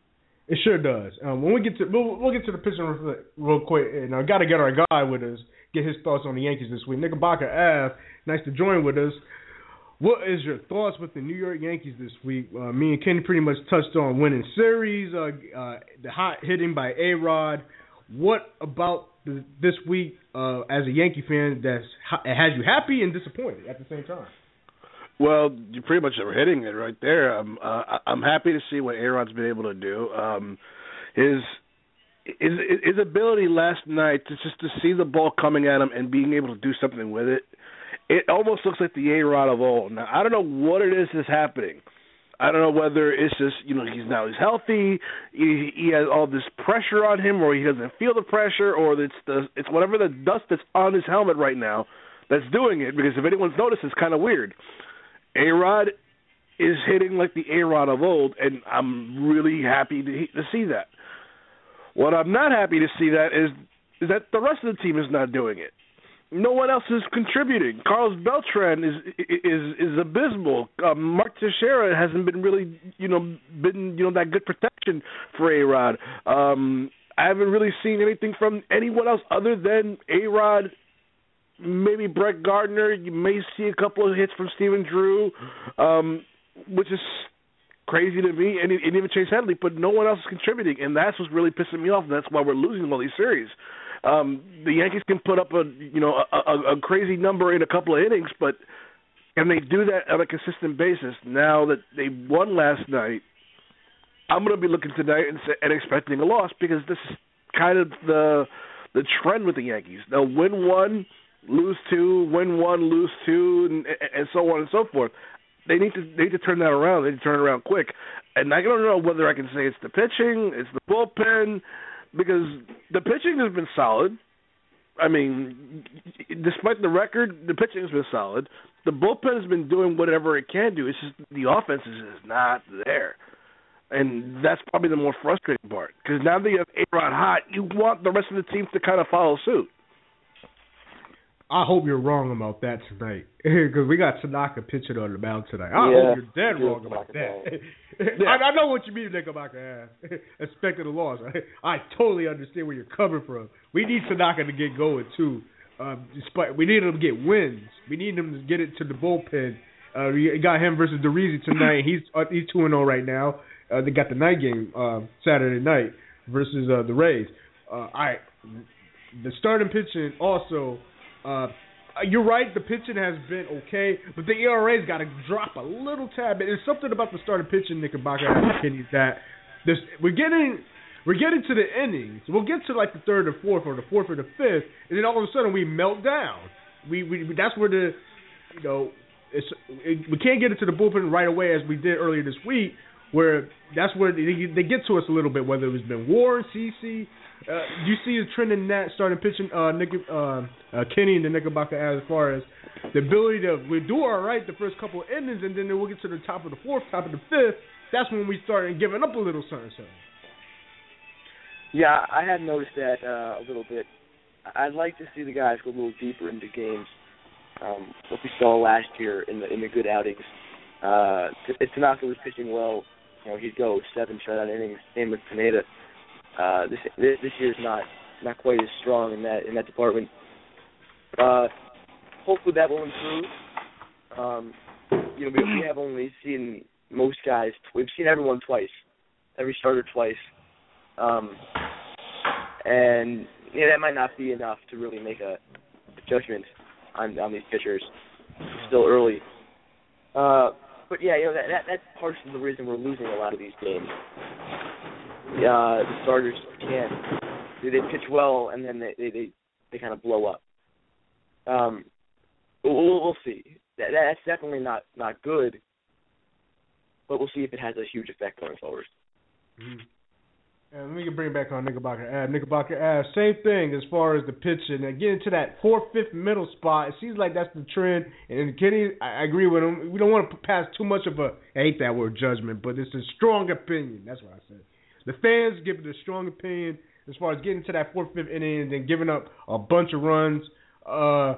It sure does. Um, when we get to we'll, we'll get to the pitching real, real quick, and I got to get our guy with us, get his thoughts on the Yankees this week. Knickerbocker Ave, nice to join with us. What is your thoughts with the New York Yankees this week? Uh, me and Kenny pretty much touched on winning series, uh, uh, the hot hitting by A-Rod. What about the, this week uh, as a Yankee fan that has you happy and disappointed at the same time? Well, you pretty much are hitting it right there. I'm uh, I'm happy to see what A-Rod's been able to do. Um, his his his ability last night to just to see the ball coming at him and being able to do something with it. it almost looks like the A-Rod of old. Now, I don't know what it is that's happening. I don't know whether it's just, you know, he's now he's healthy, he, he has all this pressure on him, or he doesn't feel the pressure, or it's the it's whatever the dust that's on his helmet right now that's doing it, because if anyone's noticed, it's kind of weird. A-Rod is hitting like the A-Rod of old, and I'm really happy to, to see that. What I'm not happy to see that is is that the rest of the team is not doing it. No one else is contributing. Carlos Beltran is is is abysmal. Um, Mark Teixeira hasn't been really, you know, been you know that good protection for A-Rod. Um, I haven't really seen anything from anyone else other than A-Rod. Maybe Brett Gardner. You may see a couple of hits from Stephen Drew, um, which is crazy to me, and, and even Chase Headley. But no one else is contributing, and that's what's really pissing me off. And that's why we're losing all these series. Um, the Yankees can put up a you know a, a, a crazy number in a couple of innings, but can they do that on a consistent basis? Now that they won last night, I'm going to be looking tonight and, and expecting a loss, because this is kind of the the trend with the Yankees. They'll win one, lose two, win one, lose two, and, and so on and so forth. They need to they need to turn that around. They need to turn it around quick. And I don't know whether I can say it's the pitching, it's the bullpen, because the pitching has been solid. I mean, despite the record, the pitching has been solid. The bullpen has been doing whatever it can do. It's just the offense is just not there. And that's probably the more frustrating part. Because now that you have A-Rod hot, you want the rest of the team to kind of follow suit. I hope you're wrong about that tonight, because we got Tanaka pitching on the mound tonight. I yeah, hope you're dead wrong about that. yeah. I, I know what you mean, Knickerbocker ass. Expected a loss. I, I totally understand where you're coming from. We need Tanaka to get going too. Um, despite we need him to get wins. We need him to get it to the bullpen. Uh, we got him versus DeRizzi tonight. He's uh, he's two and zero right now. Uh, they got the night game uh, Saturday night versus uh, the Rays. Uh, I the starting pitching also. Uh, you're right, the pitching has been okay, but the E R A's got to drop a little tad bit. There's something about the starting pitching, Knickerbocker and Kenny, that this, we're getting we're getting to the innings. We'll get to like the third or fourth, or the fourth or the fifth, and then all of a sudden we melt down. We we that's where the you know it's it, we can't get into the bullpen right away as we did earlier this week, where that's where they, they get to us a little bit. Whether it's been Warren, C C. Uh, do you see a trend in that starting pitching, uh, Nick, uh, uh, Kenny and the Knickerbocker, as far as the ability to we do all right the first couple of innings, and then we'll get to the top of the fourth, top of the fifth. That's when we start giving up a little something, something. Yeah, I have noticed that uh, a little bit. I'd like to see the guys go a little deeper into games. Um, what we saw last year in the in the good outings. Uh, if Tanaka was pitching well, you know, he'd go seven shutout innings. Same with Pineda. Uh, this this year's not not quite as strong in that in that department. Uh, hopefully that will improve. Um, you know, we, we have only seen most guys. We've seen everyone twice, every starter twice, um, and yeah, that might not be enough to really make a, a judgment on on these pitchers. It's still early. Uh, but yeah, you know that, that that's partially the reason we're losing a lot of these games. Uh, the starters can't. They, they pitch well, and then they they, they, they kind of blow up. Um, we'll, we'll see. That, that's definitely not, not good, but we'll see if it has a huge effect going forward. Mm-hmm. And let me bring it back on Knickerbocker Ave. Knickerbocker Ave, same thing as far as the pitching. And getting to that fourth, fifth middle spot, it seems like that's the trend. And Kenny, I agree with him. We don't want to pass too much of a, I hate that word, judgment, but it's a strong opinion. That's what I said. The fans give it a strong opinion as far as getting to that fourth, fifth inning and then giving up a bunch of runs. Uh,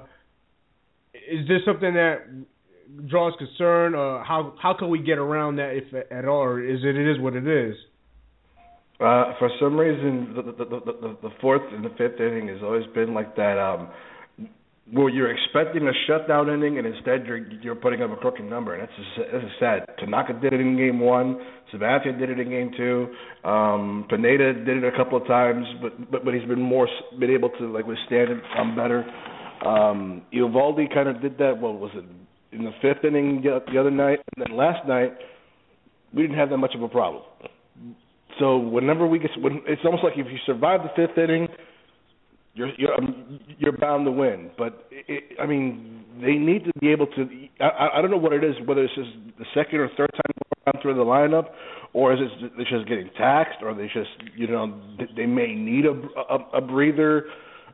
is this something that draws concern? Uh, how how can we get around that, if at all? Or is it it is what it is? Uh, for some reason, the the, the the the fourth and the fifth inning has always been like that. Um, Well, you're expecting a shutdown inning, and instead you're you're putting up a crooked number, and that's just, that's just sad. Tanaka did it in game one. Sabathia did it in game two. Um, Pineda did it a couple of times, but but, but he's been more been able to like withstand it um, better. Um, Eovaldi kind of did that. What was it in the fifth inning the other night, and then last night we didn't have that much of a problem. So whenever we get, when, it's almost like if you survive the fifth inning, You're you're, um, you're bound to win, but it, I mean they need to be able to. I, I don't know what it is, whether it's just the second or third time around through the lineup, or is it they're just getting taxed, or they just you know they may need a, a, a breather.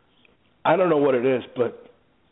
I don't know what it is, but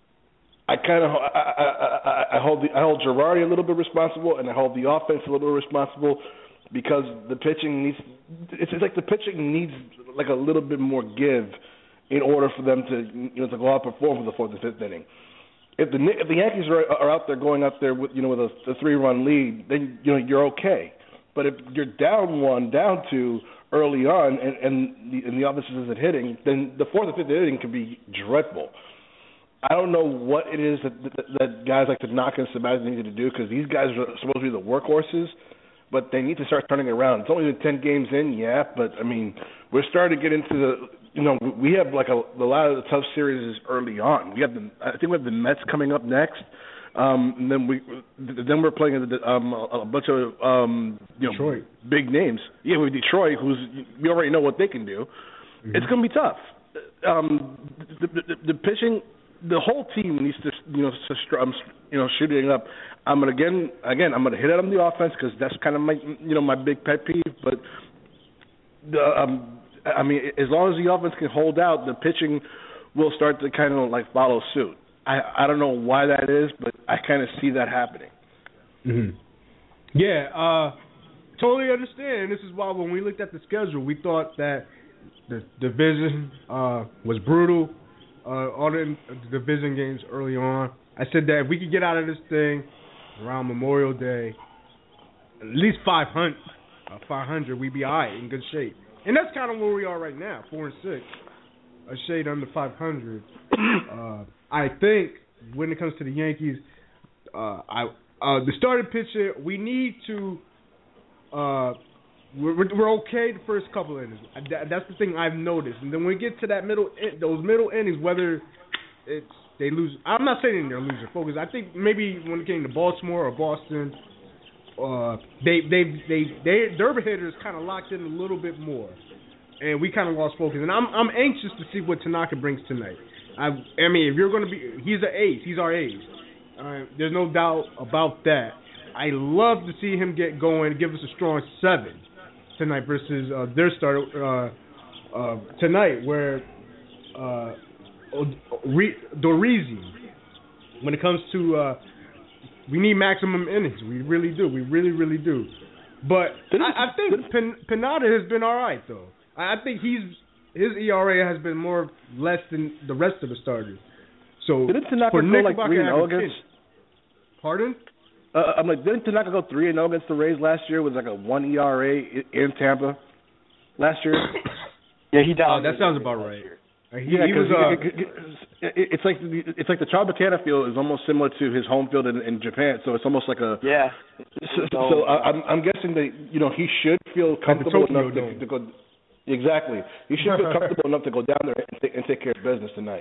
I kind of I, I, I, I hold the, I hold Girardi a little bit responsible, and I hold the offense a little bit responsible because the pitching needs. It's, it's like the pitching needs like a little bit more give in order for them to you know to go out and perform for the fourth and fifth inning. If the if the Yankees are, are out there going out there with you know with a, a three run lead, then you know you're okay. But if you're down one, down two early on, and and the, and the offense isn't hitting, then the fourth and fifth inning can be dreadful. I don't know what it is that that, that guys like Tanaka and Sabathia need to do because these guys are supposed to be the workhorses, but they need to start turning it around. It's only been ten games in, yeah, but I mean we're starting to get into the. You know, we have like a, a lot of the tough series early on. We have the, I think we have the Mets coming up next, um, and then we, then we're playing a, um, a bunch of um, you know Detroit. big names. Yeah, with Detroit, who's we already know what they can do. Mm-hmm. It's going to be tough. Um, the, the, the pitching, the whole team needs to you know to, um, you know shooting up. I'm gonna again again I'm gonna hit it on the offense because that's kind of my you know my big pet peeve, but the. Um, I mean, as long as the offense can hold out, the pitching will start to kind of like follow suit. I I don't know why that is, but I kind of see that happening. Mm-hmm. Yeah, uh, totally understand. This is why when we looked at the schedule, we thought that the division uh, was brutal. Uh, all the, the division games early on. I said that if we could get out of this thing around Memorial Day, at least five hundred, uh, five hundred, we'd be all right, in good shape. And that's kind of where we are right now, four and six, a shade under five hundred. Uh, I think when it comes to the Yankees, uh, I uh, the starting pitcher, we need to. Uh, we're, we're okay the first couple innings. That's the thing I've noticed. And then when we get to that middle, those middle innings, whether it's they lose, I'm not saying they're losing focus. I think maybe when it came to Baltimore or Boston. Uh, they they they they their hitters kind of locked in a little bit more, and we kind of lost focus. And I'm I'm anxious to see what Tanaka brings tonight. I I mean, if you're going to be, he's an ace. He's our ace. Uh, there's no doubt about that. I love to see him get going and give us a strong seven tonight versus uh, their starter uh, uh, tonight, where uh, Dorisi, when it comes to uh, we need maximum innings. We really do. We really, really do. But I, I think Pen, Pineda has been all right, though. I think he's his E R A has been more less than the rest of the starters. So didn't Tanaka for go Nick like three and zero against? Pardon? Uh, I'm like, didn't Tanaka go three and zero against the Rays last year with like a one E R A in Tampa last year? Yeah, he died. Oh, that sounds about right. He, yeah, he was. Uh, it, it's like it's like the Tropicana field is almost similar to his home field in, in Japan, so it's almost like a yeah. So, so I, I'm I'm guessing that you know he should feel comfortable enough to, to go. Exactly, he should feel comfortable enough to go down there and take, and take care of business tonight.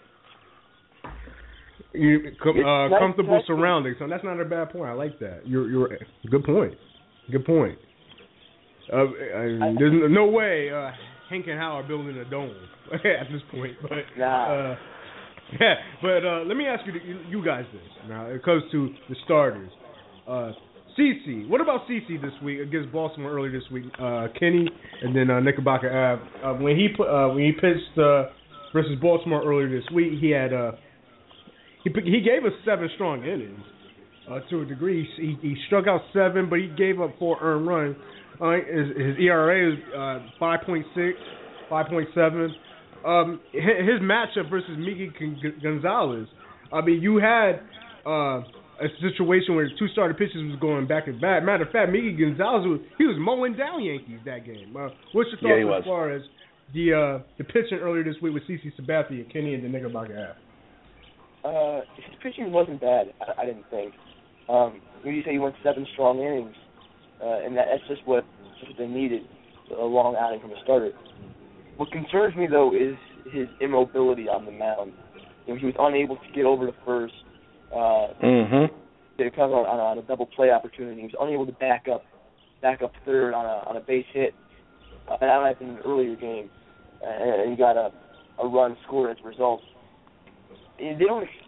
You, uh, comfortable surroundings, so that's not a bad point. I like that. You're you're good point. Good point. Uh, I, there's no way uh, Hank and Hal are building a dome at this point, but nah. uh, yeah. But uh, let me ask you, you guys this. Now it comes to the starters. Uh, CeCe, what about CeCe this week against Baltimore earlier this week? Uh, Kenny and then uh, Knickerbocker Ave. Uh, when he uh, when he pitched uh, versus Baltimore earlier this week, he had uh, he he gave us seven strong innings uh, to a degree. He, he struck out seven, but he gave up four earned runs. Uh, his, his E R A is uh, five point six, five point seven. Um, his matchup versus Miggy Gonzalez, I mean, you had uh, a situation where two starter pitchers was going back and back. Matter of fact, Miggy Gonzalez, was, he was mowing down Yankees that game. Uh, what's your thoughts yeah, as far as the uh, the pitching earlier this week with CeCe Sabathia, Kenny, and the Knickerbocker Ave? Uh, his pitching wasn't bad, I, I didn't think. Um, when you say he went seven strong innings, uh, and that, that's just what, just what they needed, a long outing from a starter. What concerns me, though, is his immobility on the mound. You know, he was unable to get over to first, uh, mm-hmm. get a cover on, on a double play opportunity. He was unable to back up, back up third on a on a base hit. Uh, and that happened in an earlier game, and, and he got a, a run scored as a result. And they don't.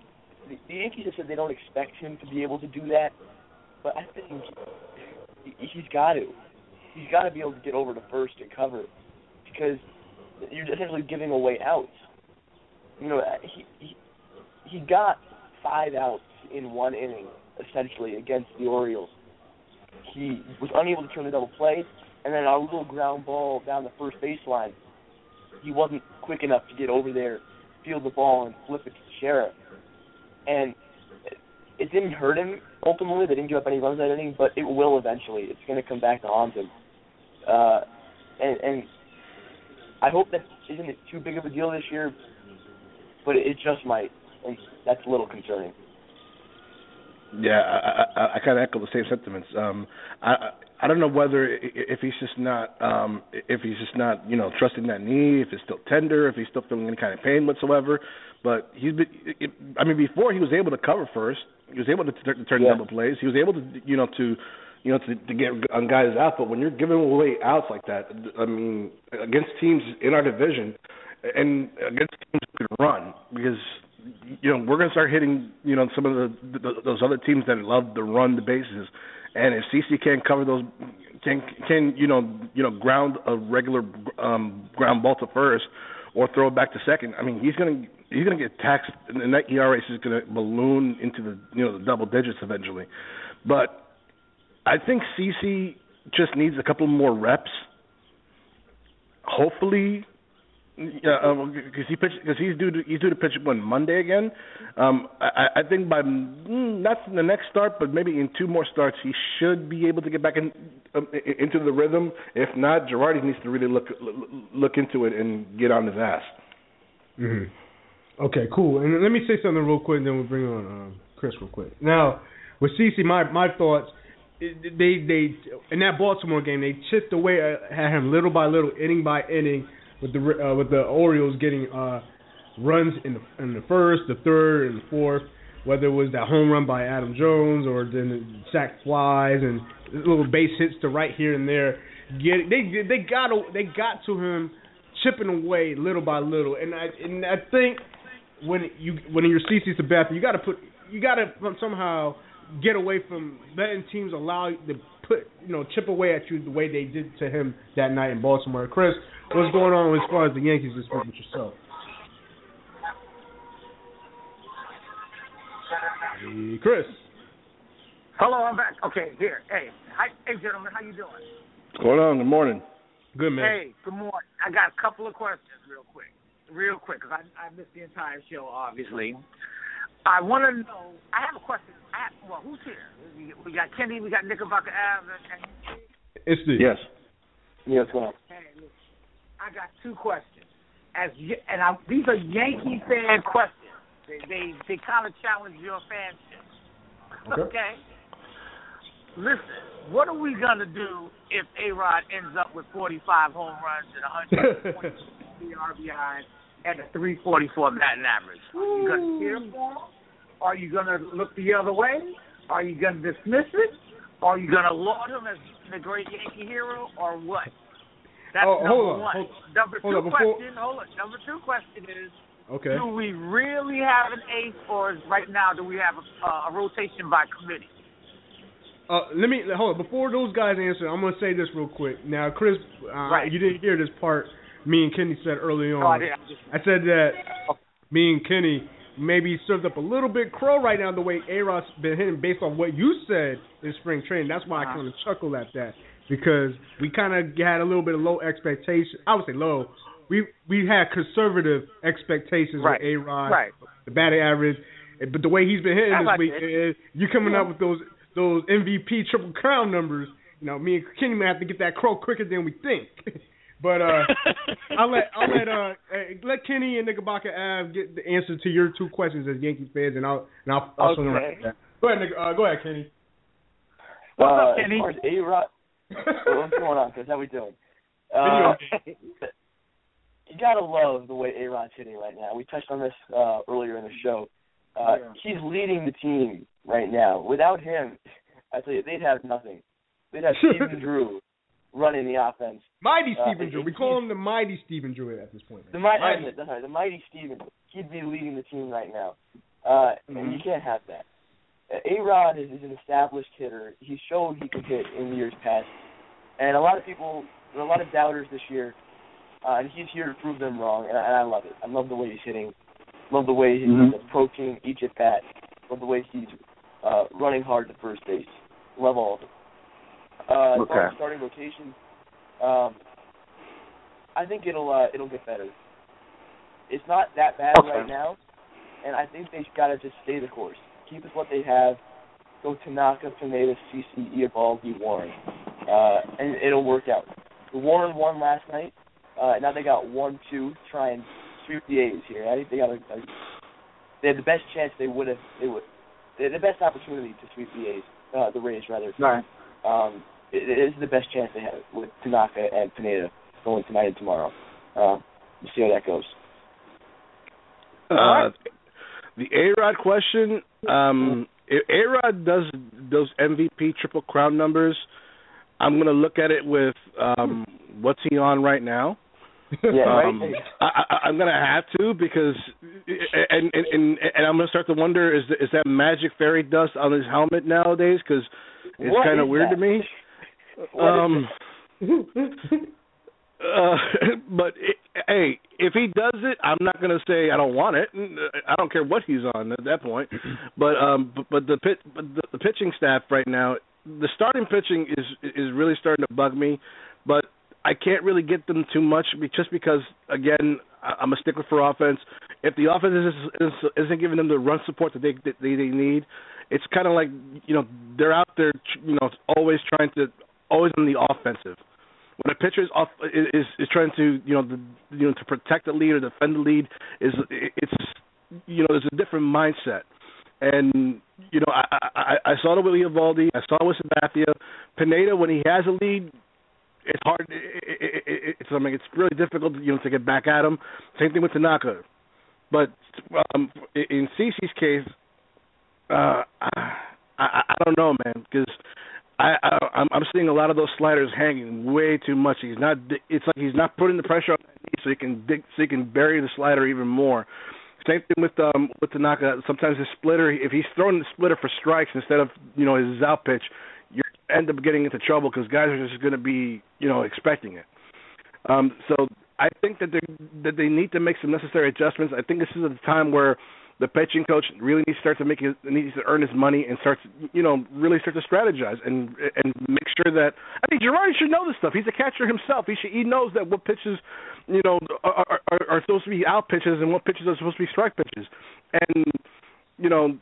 the, the Yankees have said they don't expect him to be able to do that, but I think he's got to. He's got to be able to get over to first and cover, because you're essentially giving away outs. You know, he he, he got five outs in one inning, essentially, against the Orioles. He was unable to turn the double play, and then a little ground ball down the first baseline, he wasn't quick enough to get over there, field the ball, and flip it to Sheriff. And it didn't hurt him, ultimately. They didn't give up any runs that inning, but it will eventually. It's going to come back to haunt him. Uh, and, and I hope that isn't too big of a deal this year, but it just might, and that's a little concerning. Yeah, I, I, I kind of echo the same sentiments. Um, I I don't know whether if he's just not um, if he's just not you know trusting that knee, if it's still tender, if he's still feeling any kind of pain whatsoever. But he's been, it, I mean, before he was able to cover first, he was able to, t- to turn yeah. double plays. He was able to you know to you know to, to get on guys out. But when you're giving away outs like that, I mean, against teams in our division and against teams who can run, because you know, we're going to start hitting, you know, some of the, the those other teams that love to run the bases, and if C C can't cover those, can can you know, you know, ground a regular um, ground ball to first or throw it back to second, I mean, he's going to he's going to get taxed, and that E R A is going to balloon into the you know the double digits eventually. But I think C C just needs a couple more reps. Hopefully. Yeah, because he pitched, because he's due to he's due to pitch on Monday again. Um, I, I think by mm, not the next start, but maybe in two more starts, he should be able to get back in, um, into the rhythm. If not, Girardi needs to really look look into it and get on his ass. Mm-hmm. Okay, cool. And let me say something real quick, and then we'll bring on um, Chris real quick. Now, with CeCe, my my thoughts. They they in that Baltimore game, they chipped away at him little by little, inning by inning. With the uh, with the Orioles getting uh, runs in the in the first, the third, and the fourth, whether it was that home run by Adam Jones or then the sac flies and little base hits to right here and there, get they they got they got to him chipping away little by little, and I and I think when you when you're CeCe Sabathia, you got to put you got to somehow get away from letting teams allow you to put you know chip away at you the way they did to him that night in Baltimore. Chris, what's going on as far as the Yankees this week with yourself? Hey, Chris. Hello, I'm back. Okay, here. Hey, hi, hey, gentlemen, how you doing? What's going on? Good morning. Good, man. Hey, good morning. I got a couple of questions real quick. Real quick, because I, I missed the entire show, obviously. I want to know, I have a question. I have, well, who's here? We, we got Kenny, we got Knickerbocker Ave, and it's the yes. Yes, go ahead. Hey, listen, I got two questions. As and I, these are Yankee fan questions. They they, they kind of challenge your fanship. Okay. Okay. Listen, what are we gonna do if A-Rod ends up with forty-five home runs and one hundred twenty R B Is and a three forty-four batting average? Are you gonna cheer for him? Are you gonna look the other way? Are you gonna dismiss it? Are you gonna laud him as the great Yankee hero, or what? That's oh, number hold on, one. hold, number hold two on, before... question. Hold on. Number two question is: okay. do we really have an ace, or is right now do we have a, uh, a rotation by committee? Uh, let me hold on. Before those guys answer, I'm gonna say this real quick. Now, Chris, uh, right. you didn't hear this part. Me and Kenny said early on. No, I, didn't. I, just... I said that me and Kenny maybe served up a little bit crow right now the way A-Rod's been hitting based on what you said in spring training. That's why uh-huh. I kind of chuckled at that, because we kind of had a little bit of low expectations. I would say low. We we had conservative expectations right. with A-Rod, right. the batting average, but the way he's been hitting this like week, it. you coming yeah. up with those those M V P triple crown numbers. You know, me and Kenny may have to get that crow quicker than we think. But uh, I'll let I'll let uh let Kenny and Knickerbocker Ave get the answer to your two questions as Yankees fans, and I'll and I'll, I'll okay. swing around that. Go ahead, uh, go ahead, Kenny. What's uh, up, Kenny? As far as A-Rod, what's going on, Chris? How we doing? Uh, you gotta love the way A-Rod's hitting right now. We touched on this uh, earlier in the show. Uh, yeah. He's leading the team right now. Without him, I tell you, they'd have nothing. They'd have Stephen Drew running the offense. Mighty Stephen uh, Drew. We call him the Mighty Stephen Drew at this point. The mighty, mighty. That's right, the Mighty Stephen. He'd be leading the team right now. Uh, mm-hmm. And you can't have that. A-Rod is, is an established hitter. He showed he could hit in years past. And a lot of people, there are a lot of doubters this year, uh, and he's here to prove them wrong, and I, and I love it. I love the way he's hitting. Love the way he's mm-hmm. approaching each at-bat. Love the way he's uh, running hard to first base. Love all of it. Uh, okay. As far as starting rotation, um, I think it'll uh, it'll get better. It's not that bad okay. right now, and I think they've got to just stay the course. Keep with what they have. Go Tanaka, Pineda, C C, Eovaldi, Warren, uh, and it'll work out. The Warren won last night. Uh, now they got one two to try and sweep the A's here. I think they got a, a they had the best chance they would have they would they had the best opportunity to sweep the A's, uh, the Rays rather. Right. Um, it, it is the best chance they have with Tanaka and Pineda going tonight and tomorrow. Uh, we'll see how that goes. Uh, the A-Rod question, um, if A-Rod does those M V P Triple Crown numbers, I'm going to look at it with um, what's he on right now. Yeah, um, right. I, I, I'm going to have to because, and and, and, and I'm going to start to wonder, is is that magic fairy dust on his helmet nowadays? Because it's kind of weird that? to me. Um, uh, but it, hey, if he does it, I'm not going to say I don't want it. I don't care what he's on at that point. But um, but, but the pit, but the, the pitching staff right now, the starting pitching is is really starting to bug me. But I can't really get them too much just because, again, I'm a stickler for offense. If the offense is, is, isn't giving them the run support that they that they, they need, it's kind of like, you know, they're out there, you know, always trying to always on the offensive. When a pitcher is off is is trying to, you know, the, you know, to protect the lead or defend the lead, is it's, you know, there's a different mindset. And, you know, I I, I saw it with Eovaldi, I saw it with Sabathia. Pineda, when he has a lead, it's hard. It, it, it, it's I mean, it's really difficult, you know, to get back at him. Same thing with Tanaka. But um, in CeCe's case, uh, I, I don't know, man, because I, I I'm, I'm seeing a lot of those sliders hanging way too much. He's not. It's like he's not putting the pressure on the knee so he can dig, so he can bury the slider even more. Same thing with um with Tanaka. Sometimes his splitter, if he's throwing the splitter for strikes instead of, you know, his out pitch, you end up getting into trouble because guys are just going to be, you know, expecting it. Um, so I think that they that they need to make some necessary adjustments. I think this is a time where the pitching coach really needs to start to make his, needs to earn his money and start to, you know, really start to strategize and and make sure that, I mean, Girardi should know this stuff. He's a catcher himself. He should, he knows that what pitches, you know, are, are, are supposed to be out pitches and what pitches are supposed to be strike pitches. And, you know,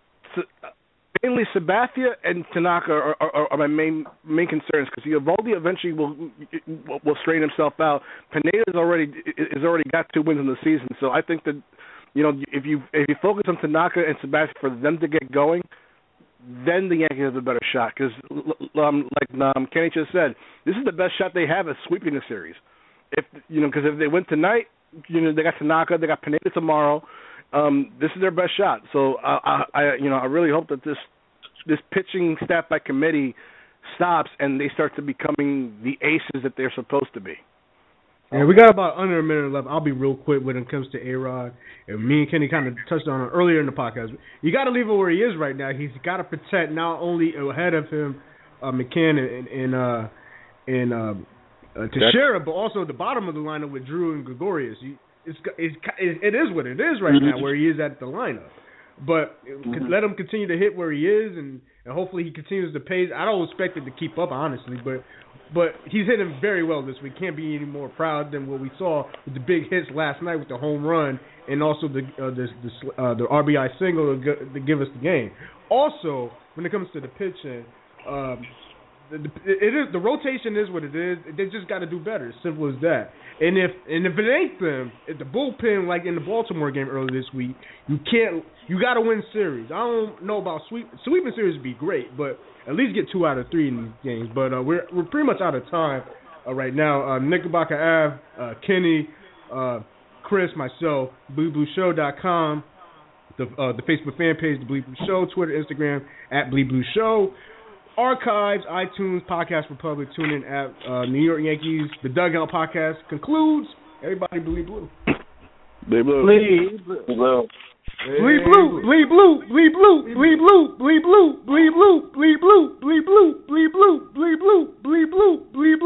mainly Sabathia and Tanaka are, are, are my main main concerns because Eovaldi eventually will will strain himself out. Pineda has already has already got two wins in the season, so I think that, you know, if you if you focus on Tanaka and Sabathia for them to get going, then the Yankees have a better shot. Because, um, like um, Kenny just said, this is the best shot they have at sweeping the series. If you know, because if they win tonight, you know, they got Tanaka, they got Pineda tomorrow. Um, this is their best shot. So I, I, I, you know, I really hope that this this pitching staff by committee stops and they start to becoming the aces that they're supposed to be. Yeah, we got about under a minute left. I'll be real quick when it comes to A-Rod. And me and Kenny kind of touched on it earlier in the podcast. You got to leave it where he is right now. He's got to protect not only ahead of him uh, McCann and and uh, and uh, uh, Teixeira, but also the bottom of the lineup with Drew and Gregorius. You, it's, it's it is what it is right now where he is at the lineup. But mm-hmm. let him continue to hit where he is, and, and hopefully he continues to pace. I don't expect it to keep up, honestly, but but he's hitting very well this week. Can't be any more proud than what we saw with the big hits last night with the home run and also the uh, the the, uh, the R B I single to, to give us the game. Also, when it comes to the pitching, um, the, the, it is the rotation is what it is. They just got to do better. Simple as that. And if and if it ain't them, if the bullpen, like in the Baltimore game earlier this week, you can't. You got to win series. I don't know about sweep. Sweeping series would be great, but at least get two out of three in these games. But uh, we're we're pretty much out of time uh, right now. Uh, Knickerbocker Ave, uh, Kenny, uh, Chris, myself, Blue Blue Show dot com, the uh, the Facebook fan page, the Blue Blue Show, Twitter, Instagram at Blue Blue Show. Archives, iTunes, Podcast Republic, tune in at uh, New York Yankees. The Dugout Podcast concludes. Everybody bleed blue. Bleed blue. Bleed blue. Bleed blue, bleed blue, bleed blue, bleed blue, bleed blue, bleed blue, bleed blue, bleed blue, bleed blue, bleed blue, bleed blue, bleed blue, bleed